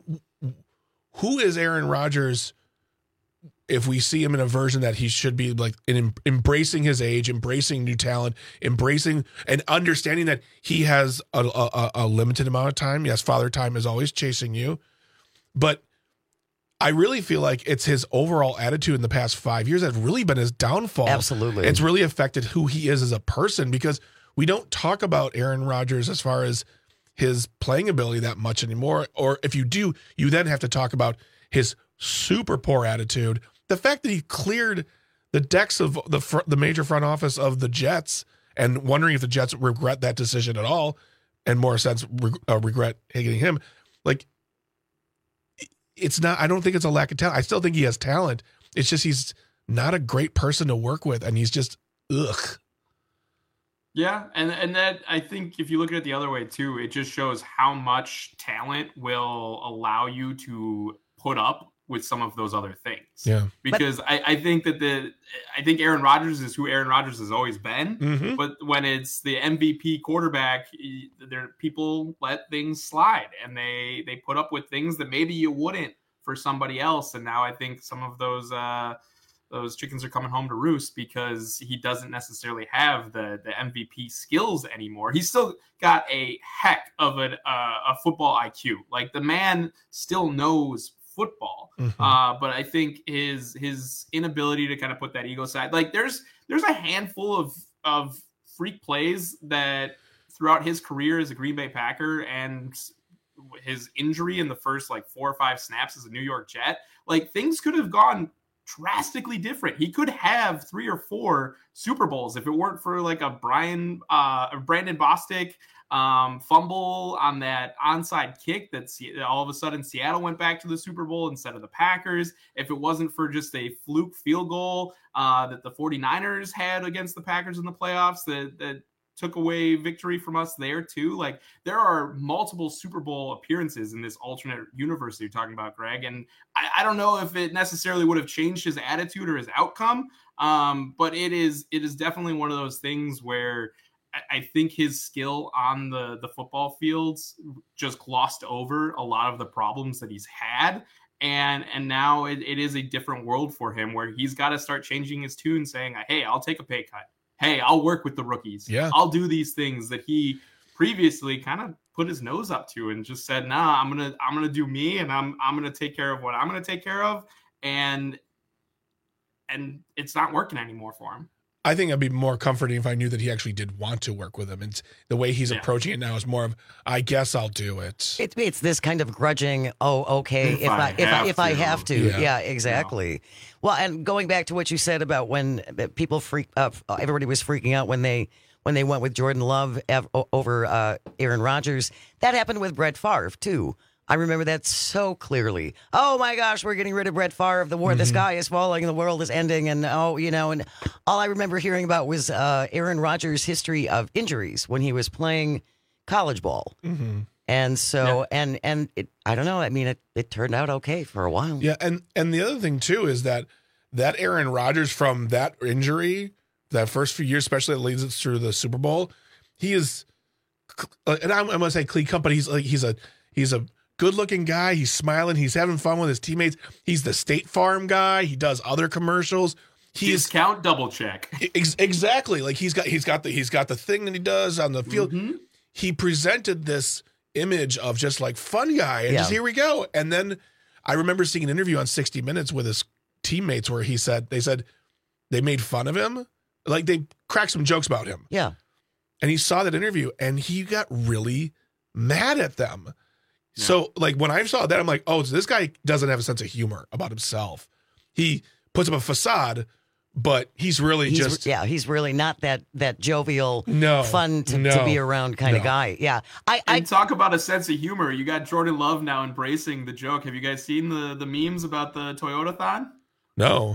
Who is Aaron Rodgers if we see him in a version that he should be like embracing his age, embracing new talent, embracing and understanding that he has a limited amount of time? Yes, Father Time is always chasing you. But I really feel like it's his overall attitude in the past 5 years that's really been his downfall. Absolutely. It's really affected who he is as a person because we don't talk about Aaron Rodgers as far as his playing ability that much anymore. Or if you do, you then have to talk about his super poor attitude. The fact that he cleared the decks of the major front office of the Jets and wondering if the Jets regret that decision at all, and more sense regret getting him. Like, it's not, I don't think it's a lack of talent. I still think he has talent. It's just he's not a great person to work with, and he's just ugh. Yeah, and that, I think if you look at it the other way too, it just shows how much talent will allow you to put up with some of those other things. Yeah. Because I think that I think Aaron Rodgers is who Aaron Rodgers has always been. Mm-hmm. But when it's the MVP quarterback, people let things slide and they put up with things that maybe you wouldn't for somebody else. And now I think some of those chickens are coming home to roost because he doesn't necessarily have the MVP skills anymore. He's still got a heck of a football IQ. Like, the man still knows football. Mm-hmm. But I think his inability to kind of put that ego aside, like there's a handful of freak plays that throughout his career as a Green Bay Packer and his injury in the first like 4 or 5 snaps as a New York Jet, like things could have gone drastically different. He could have 3 or 4 Super Bowls if it weren't for like a Brandon Bostic fumble on that onside kick that all of a sudden Seattle went back to the Super Bowl instead of the Packers. If it wasn't for just a fluke field goal that the 49ers had against the Packers in the playoffs that took away victory from us there too. Like there are multiple Super Bowl appearances in this alternate universe that you're talking about, Greg. And I don't know if it necessarily would have changed his attitude or his outcome. But it is definitely one of those things where I think his skill on the football fields just glossed over a lot of the problems that he's had. And now it is a different world for him where he's got to start changing his tune, saying, hey, I'll take a pay cut. Hey, I'll work with the rookies. Yeah. I'll do these things that he previously kind of put his nose up to and just said, nah, I'm gonna do me, and I'm gonna take care of what I'm gonna take care of. And it's not working anymore for him. I think it'd be more comforting if I knew that he actually did want to work with him. And the way he's approaching it now is more of, I guess I'll do it. It's this kind of grudging, okay, if I have to. Yeah, exactly. No. Well, and going back to what you said about when people everybody was freaking out when they went with Jordan Love over Aaron Rodgers. That happened with Brett Favre too. I remember that so clearly. Oh my gosh, we're getting rid of Brett Favre. The sky is falling and the world is ending. And and all I remember hearing about was Aaron Rodgers' history of injuries when he was playing college ball. Mm-hmm. And so, and I don't know. I mean, it turned out okay for a while. Yeah, and the other thing too is that Aaron Rodgers, from that injury, that first few years, especially that leads us through the Super Bowl, he is, and I'm gonna say clean cut, but he's a good-looking guy. He's smiling. He's having fun with his teammates. He's the State Farm guy. He does other commercials. Discount double check. Exactly. Like he's got the thing that he does on the field. Mm-hmm. He presented this image of just like fun guy, and just here we go. And then I remember seeing an interview on 60 Minutes with his teammates where they said they made fun of him, like they cracked some jokes about him. Yeah. And he saw that interview and he got really mad at them. Yeah. So, like, when I saw that, I'm like, oh, so this guy doesn't have a sense of humor about himself. He puts up a facade, but he's really he's really not that jovial, fun to be around kind of guy. Yeah. I talk about a sense of humor. You got Jordan Love now embracing the joke. Have you guys seen the memes about the Toyota-thon? No.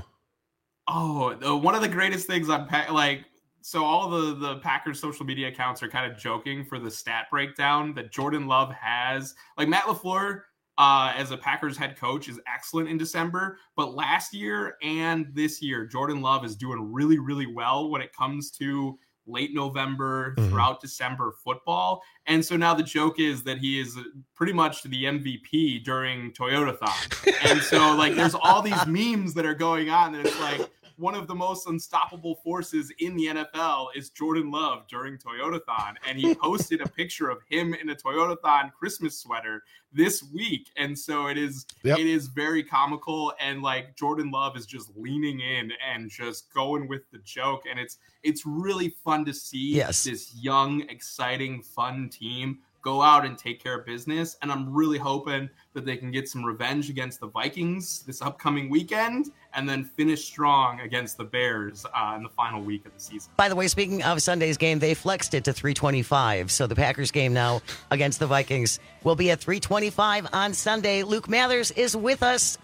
Oh, one of the greatest things on so all the Packers social media accounts are kind of joking for the stat breakdown that Jordan Love has. Like Matt LaFleur, as a Packers head coach, is excellent in December. But last year and this year, Jordan Love is doing really, really well when it comes to late November throughout December football. And so now the joke is that he is pretty much the MVP during Toyota-thon. And so like there's all these memes that are going on that it's like, one of the most unstoppable forces in the NFL is Jordan Love during Toyota-thon. And he posted a picture of him in a Toyota-thon Christmas sweater this week. And so it is very comical. And like Jordan Love is just leaning in and just going with the joke. And it's really fun to see this young, exciting, fun team go out and take care of business. And I'm really hoping that they can get some revenge against the Vikings this upcoming weekend and then finish strong against the Bears in the final week of the season. By the way, speaking of Sunday's game, they flexed it to 3:25. So the Packers game now against the Vikings will be at 3:25 on Sunday. Luke Mathers is with us.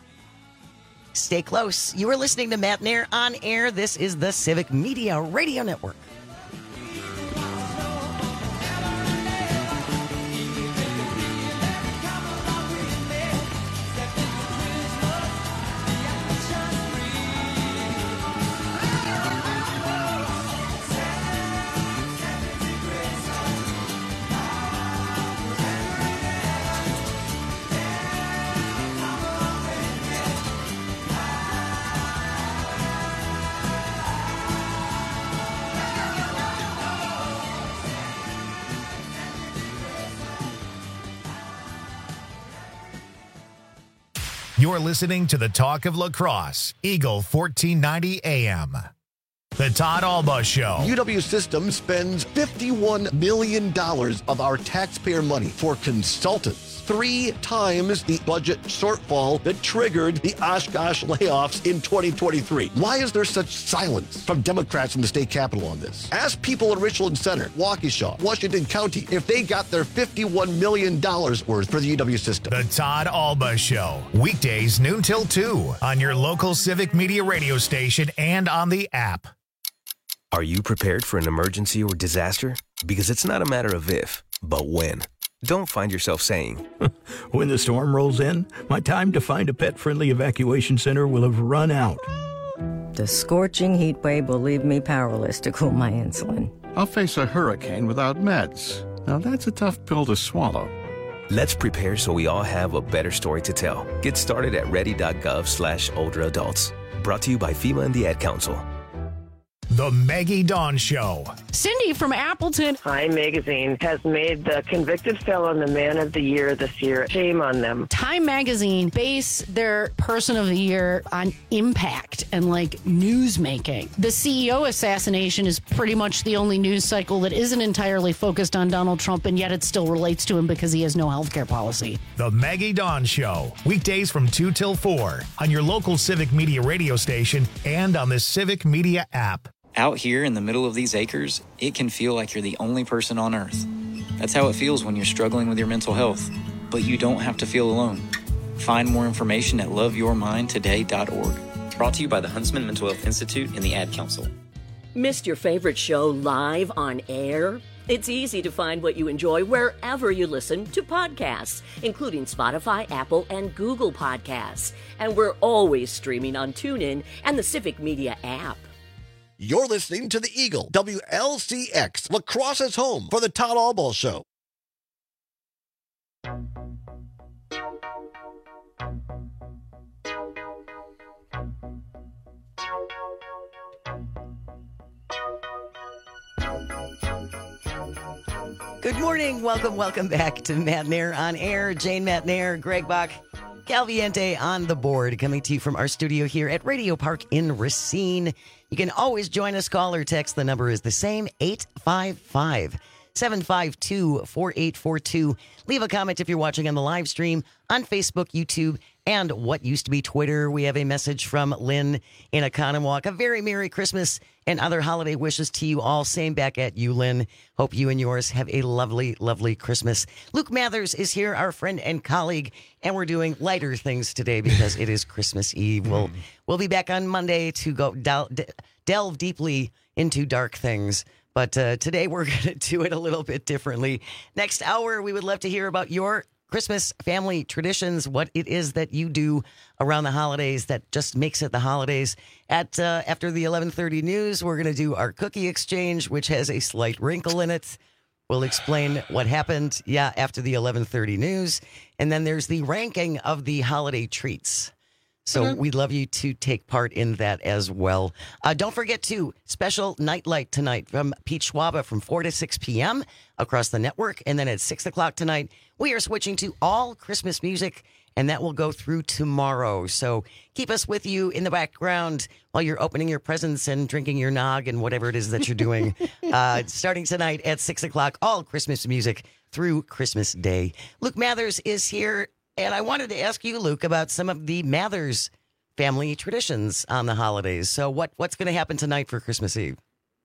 Stay close. You are listening to Matt Nair on air. This is the Civic Media Radio Network. You're listening to the Talk of Lacrosse, Eagle 1490 AM. The Todd Alba Show. UW System spends $51 million of our taxpayer money for consultants. 3 times the budget shortfall that triggered the Oshkosh layoffs in 2023. Why is there such silence from Democrats in the state capitol on this? Ask people in Richland Center, Waukesha, Washington County if they got their $51 million worth for the UW System. The Todd Alba Show. Weekdays noon till 2 on your local Civic Media radio station and on the app. Are you prepared for an emergency or disaster? Because it's not a matter of if, but when. Don't find yourself saying, when the storm rolls in, my time to find a pet-friendly evacuation center will have run out. The scorching heat wave will leave me powerless to cool my insulin. I'll face a hurricane without meds. Now that's a tough pill to swallow. Let's prepare so we all have a better story to tell. Get started at ready.gov/older adults. Brought to you by FEMA and the Ad Council. The Maggie Dawn Show. Cindy from Appleton. Time Magazine has made the convicted felon the Man of the Year this year. Shame on them. Time Magazine base their Person of the Year on impact and like news making. The CEO assassination is pretty much the only news cycle that isn't entirely focused on Donald Trump, and yet it still relates to him because he has no healthcare policy. The Maggie Dawn Show. Weekdays from 2 till 4 on your local Civic Media radio station and on the Civic Media app. Out here in the middle of these acres, it can feel like you're the only person on Earth. That's how it feels when you're struggling with your mental health. But you don't have to feel alone. Find more information at loveyourmindtoday.org. Brought to you by the Huntsman Mental Health Institute and the Ad Council. Missed your favorite show live on air? It's easy to find what you enjoy wherever you listen to podcasts, including Spotify, Apple, and Google Podcasts. And we're always streaming on TuneIn and the Civic Media app. You're listening to the Eagle, WLCX, La Crosse's home for the Todd Alba Show. Good morning. Welcome back to Matt Nair on Air. Jane Matt Nair, Greg Bach, Calviente on the board, coming to you from our studio here at Radio Park in Racine. You can always join us, call or text. The number is the same, 855-752-4842. Leave a comment if you're watching on the live stream on Facebook, YouTube, and what used to be Twitter. We have a message from Lynn in Oconomowoc. A very Merry Christmas and other holiday wishes to you all. Same back at you, Lynn. Hope you and yours have a lovely, lovely Christmas. Luke Mathers is here, our friend and colleague, and we're doing lighter things today because it is Christmas Eve. We'll be back on Monday to go delve deeply into dark things. But today we're going to do it a little bit differently. Next hour, we would love to hear about your Christmas family traditions, what it is that you do around the holidays that just makes it the holidays. After the 11:30 news, we're going to do our cookie exchange, which has a slight wrinkle in it. We'll explain what happened, after the 11:30 news. And then there's the ranking of the holiday treats. So we'd love you to take part in that as well. Don't forget to special nightlight tonight from Pete Schwaba from 4 to 6 p.m. across the network. And then at 6 o'clock tonight, we are switching to all Christmas music, and that will go through tomorrow. So keep us with you in the background while you're opening your presents and drinking your nog and whatever it is that you're doing. Starting tonight at 6 o'clock, all Christmas music through Christmas Day. Luke Mathers is here. And I wanted to ask you, Luke, about some of the Mathers family traditions on the holidays. So what's going to happen tonight for Christmas Eve?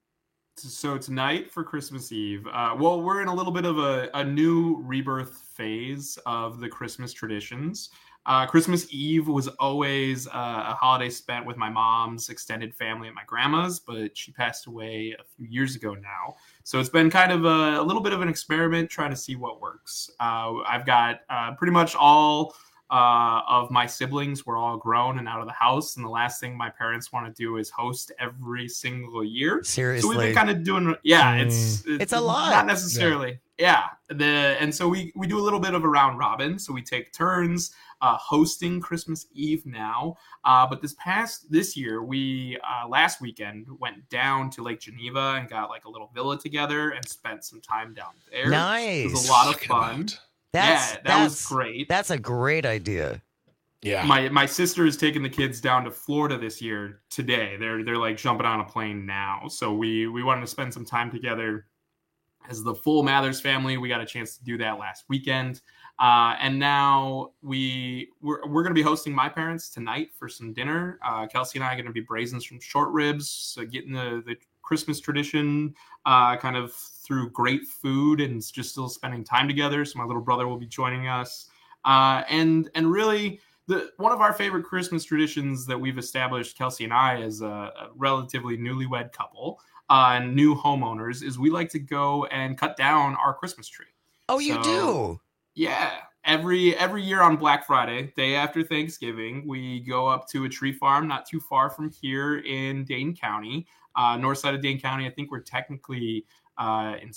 So tonight for Christmas Eve, we're in a little bit of a new rebirth phase of the Christmas traditions. Christmas Eve was always a holiday spent with my mom's extended family at my grandma's, but she passed away a few years ago now. So it's been kind of a little bit of an experiment trying to see what works. I've got pretty much all of my siblings were all grown and out of the house. And the last thing my parents want to do is host every single year. Seriously. So we've been kind of doing, it's a lot. Not necessarily. Yeah. And so we do a little bit of a round robin. So we take turns hosting Christmas Eve now. But this year, we last weekend went down to Lake Geneva and got like a little villa together and spent some time down there. Nice. It was a lot of fun. That was great. That's a great idea. Yeah. My sister is taking the kids down to Florida this year today. They're like jumping on a plane now. So we wanted to spend some time together as the full Mathers family. We got a chance to do that last weekend. And now we're going to be hosting my parents tonight for some dinner. Kelsey and I are going to be braising some short ribs, so getting the Christmas tradition kind of through great food and just still spending time together. So my little brother will be joining us. And really, one of our favorite Christmas traditions that we've established, Kelsey and I, as a relatively newlywed couple and new homeowners, is we like to go and cut down our Christmas tree. Oh, you do? Yeah. Every year on Black Friday, day after Thanksgiving, we go up to a tree farm not too far from here in Dane County, north side of Dane County. I think we're technically in.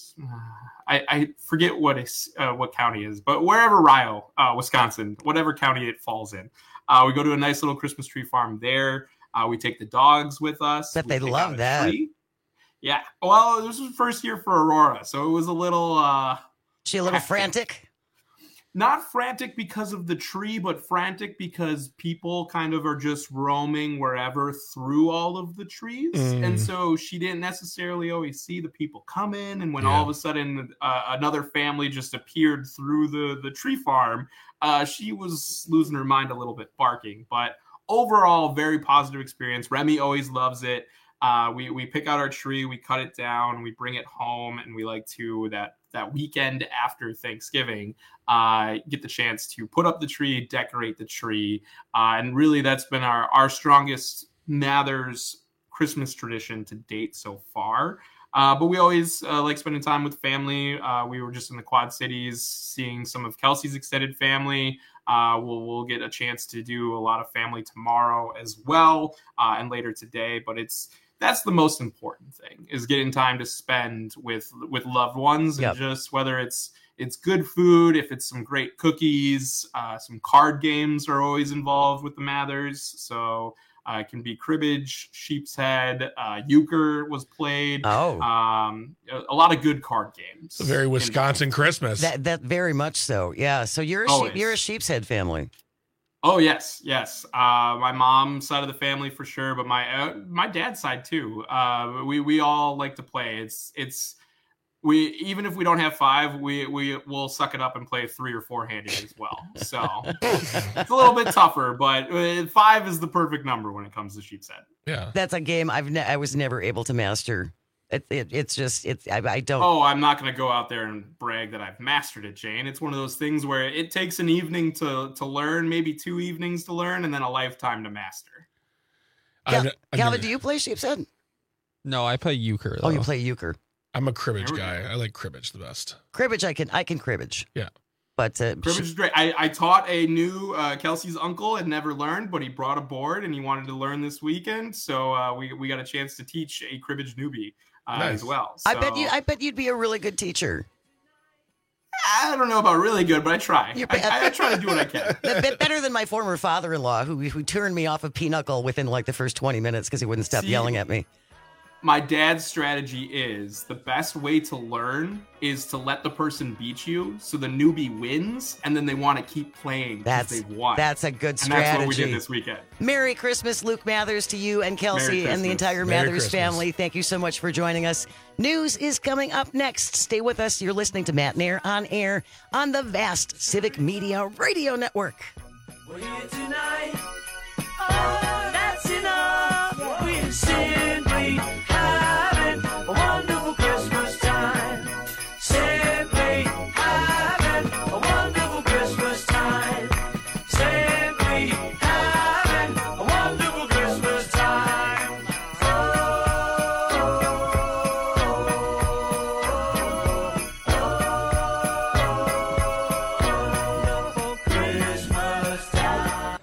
I forget what county is, but wherever Ryle, Wisconsin, whatever county it falls in, we go to a nice little Christmas tree farm there. We take the dogs with us. Bet they love that. Tree. Yeah. Well, this was the first year for Aurora, so it was a little. She a little frantic? Not frantic because of the tree, but frantic because people kind of are just roaming wherever through all of the trees. And so she didn't necessarily always see the people come in. And when all of a sudden another family just appeared through the tree farm, she was losing her mind a little bit, barking. But overall, very positive experience. Remy always loves it. We pick out our tree, we cut it down, we bring it home, and we like to that weekend after Thanksgiving get the chance to put up the tree, decorate the tree, and really that's been our strongest Mathers Christmas tradition to date so far. But we always like spending time with family. We were just in the Quad Cities seeing some of Kelsey's extended family. We'll get a chance to do a lot of family tomorrow as well, and later today. But that's the most important thing, is getting time to spend with loved ones, and just whether it's good food, if it's some great cookies, some card games are always involved with the Mathers. So it can be cribbage, sheep's head, euchre was played. Oh, a lot of good card games. It's a very Wisconsin Christmas. That very much so. Yeah. So you're a sheep's head family. Oh yes. My mom's side of the family for sure, but my dad's side too. We all like to play. We even if we don't have 5, we will suck it up and play 3 or 4-handed as well. So it's a little bit tougher, but 5 is the perfect number when it comes to sheep's head. Yeah, that's a game I was never able to master. It's just I don't. Oh, I'm not going to go out there and brag that I've mastered it, Jane. It's one of those things where it takes an evening to learn, maybe 2 evenings to learn, and then a lifetime to master. Calvin, do you play sheep's head? No, I play euchre. Though. Oh, you play euchre. I'm a cribbage guy. I like cribbage the best. Cribbage, I can cribbage. Yeah. But cribbage is great. I taught a new Kelsey's uncle had never learned, but he brought a board and he wanted to learn this weekend. So we got a chance to teach a cribbage newbie as well. So, I bet you'd be a really good teacher. I don't know about really good, but I try. I try to do what I can. A bit better than my former father-in-law, who turned me off of Pinochle within like the first 20 minutes because he wouldn't stop yelling at me. My dad's strategy is the best way to learn is to let the person beat you, so the newbie wins, and then they want to keep playing because they've won. That's a good strategy. And that's what we did this weekend. Merry Christmas, Luke Mathers, to you and Kelsey and the entire Mathers family. Thank you so much for joining us. News is coming up next. Stay with us. You're listening to Matt and Air on the vast Civic Media Radio Network. We're here tonight. Oh, that's enough. We're simply having a wonderful Christmas time. Simply having a wonderful Christmas time. Simply having a wonderful Christmas time. Christmas time.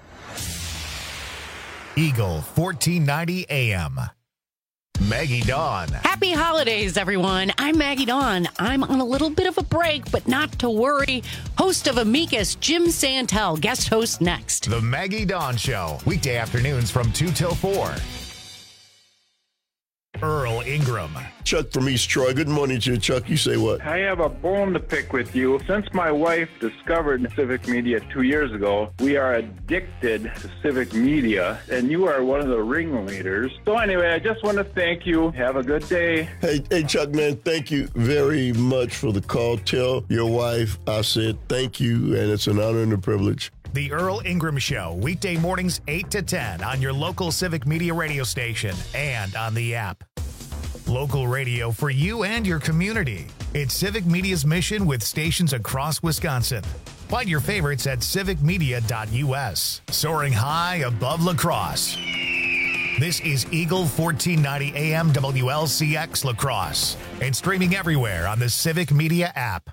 Eagle 1490 AM. Maggie Dawn. Happy holidays, everyone. I'm Maggie Dawn. I'm on a little bit of a break, but not to worry. Host of Amicus, Jim Santel, guest host next. The Maggie Dawn Show, weekday afternoons from 2 till 4. Earl Earl Ingram. Chuck from East Troy. Good morning to you, Chuck. You say what? I have a bone to pick with you. Since my wife discovered Civic Media 2 years ago, we are addicted to Civic Media, and you are one of the ringleaders. So anyway, I just want to thank you. Have a good day. Hey, Chuck, man, thank you very much for the call. Tell your wife I said thank you, and it's an honor and a privilege. The Earl Ingram Show, weekday mornings 8 to 10 on your local Civic Media radio station and on the app. Local radio for you and your community. It's Civic Media's mission with stations across Wisconsin. Find your favorites at civicmedia.us. Soaring high above La Crosse. This is Eagle 1490 AM WLCX La Crosse and streaming everywhere on the Civic Media app.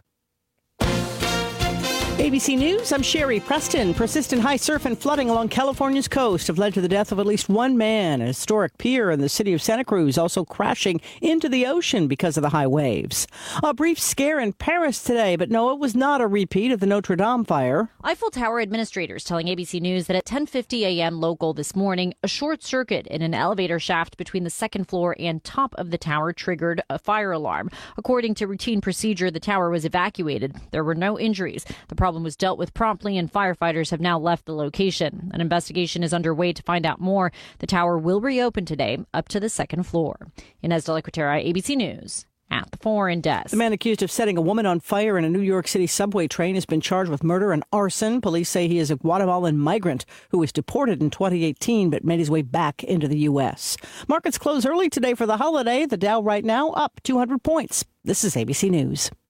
ABC News, I'm Sherry Preston. Persistent high surf and flooding along California's coast have led to the death of at least one man. A historic pier in the city of Santa Cruz also crashing into the ocean because of the high waves. A brief scare in Paris today, but no, it was not a repeat of the Notre Dame fire. Eiffel Tower administrators telling ABC News that at 10:50 a.m. local this morning, a short circuit in an elevator shaft between the second floor and top of the tower triggered a fire alarm. According to routine procedure, the tower was evacuated. There were no injuries. The problem was dealt with promptly, and firefighters have now left the location. An investigation is underway to find out more. The tower will reopen today up to the second floor. Inez de la Cuetara, ABC News. At the 4 in Des. The man accused of setting a woman on fire in a New York City subway train has been charged with murder and arson. Police say he is a Guatemalan migrant who was deported in 2018 but made his way back into the U.S. Markets close early today for the holiday. The Dow right now up 200 points. This is ABC News.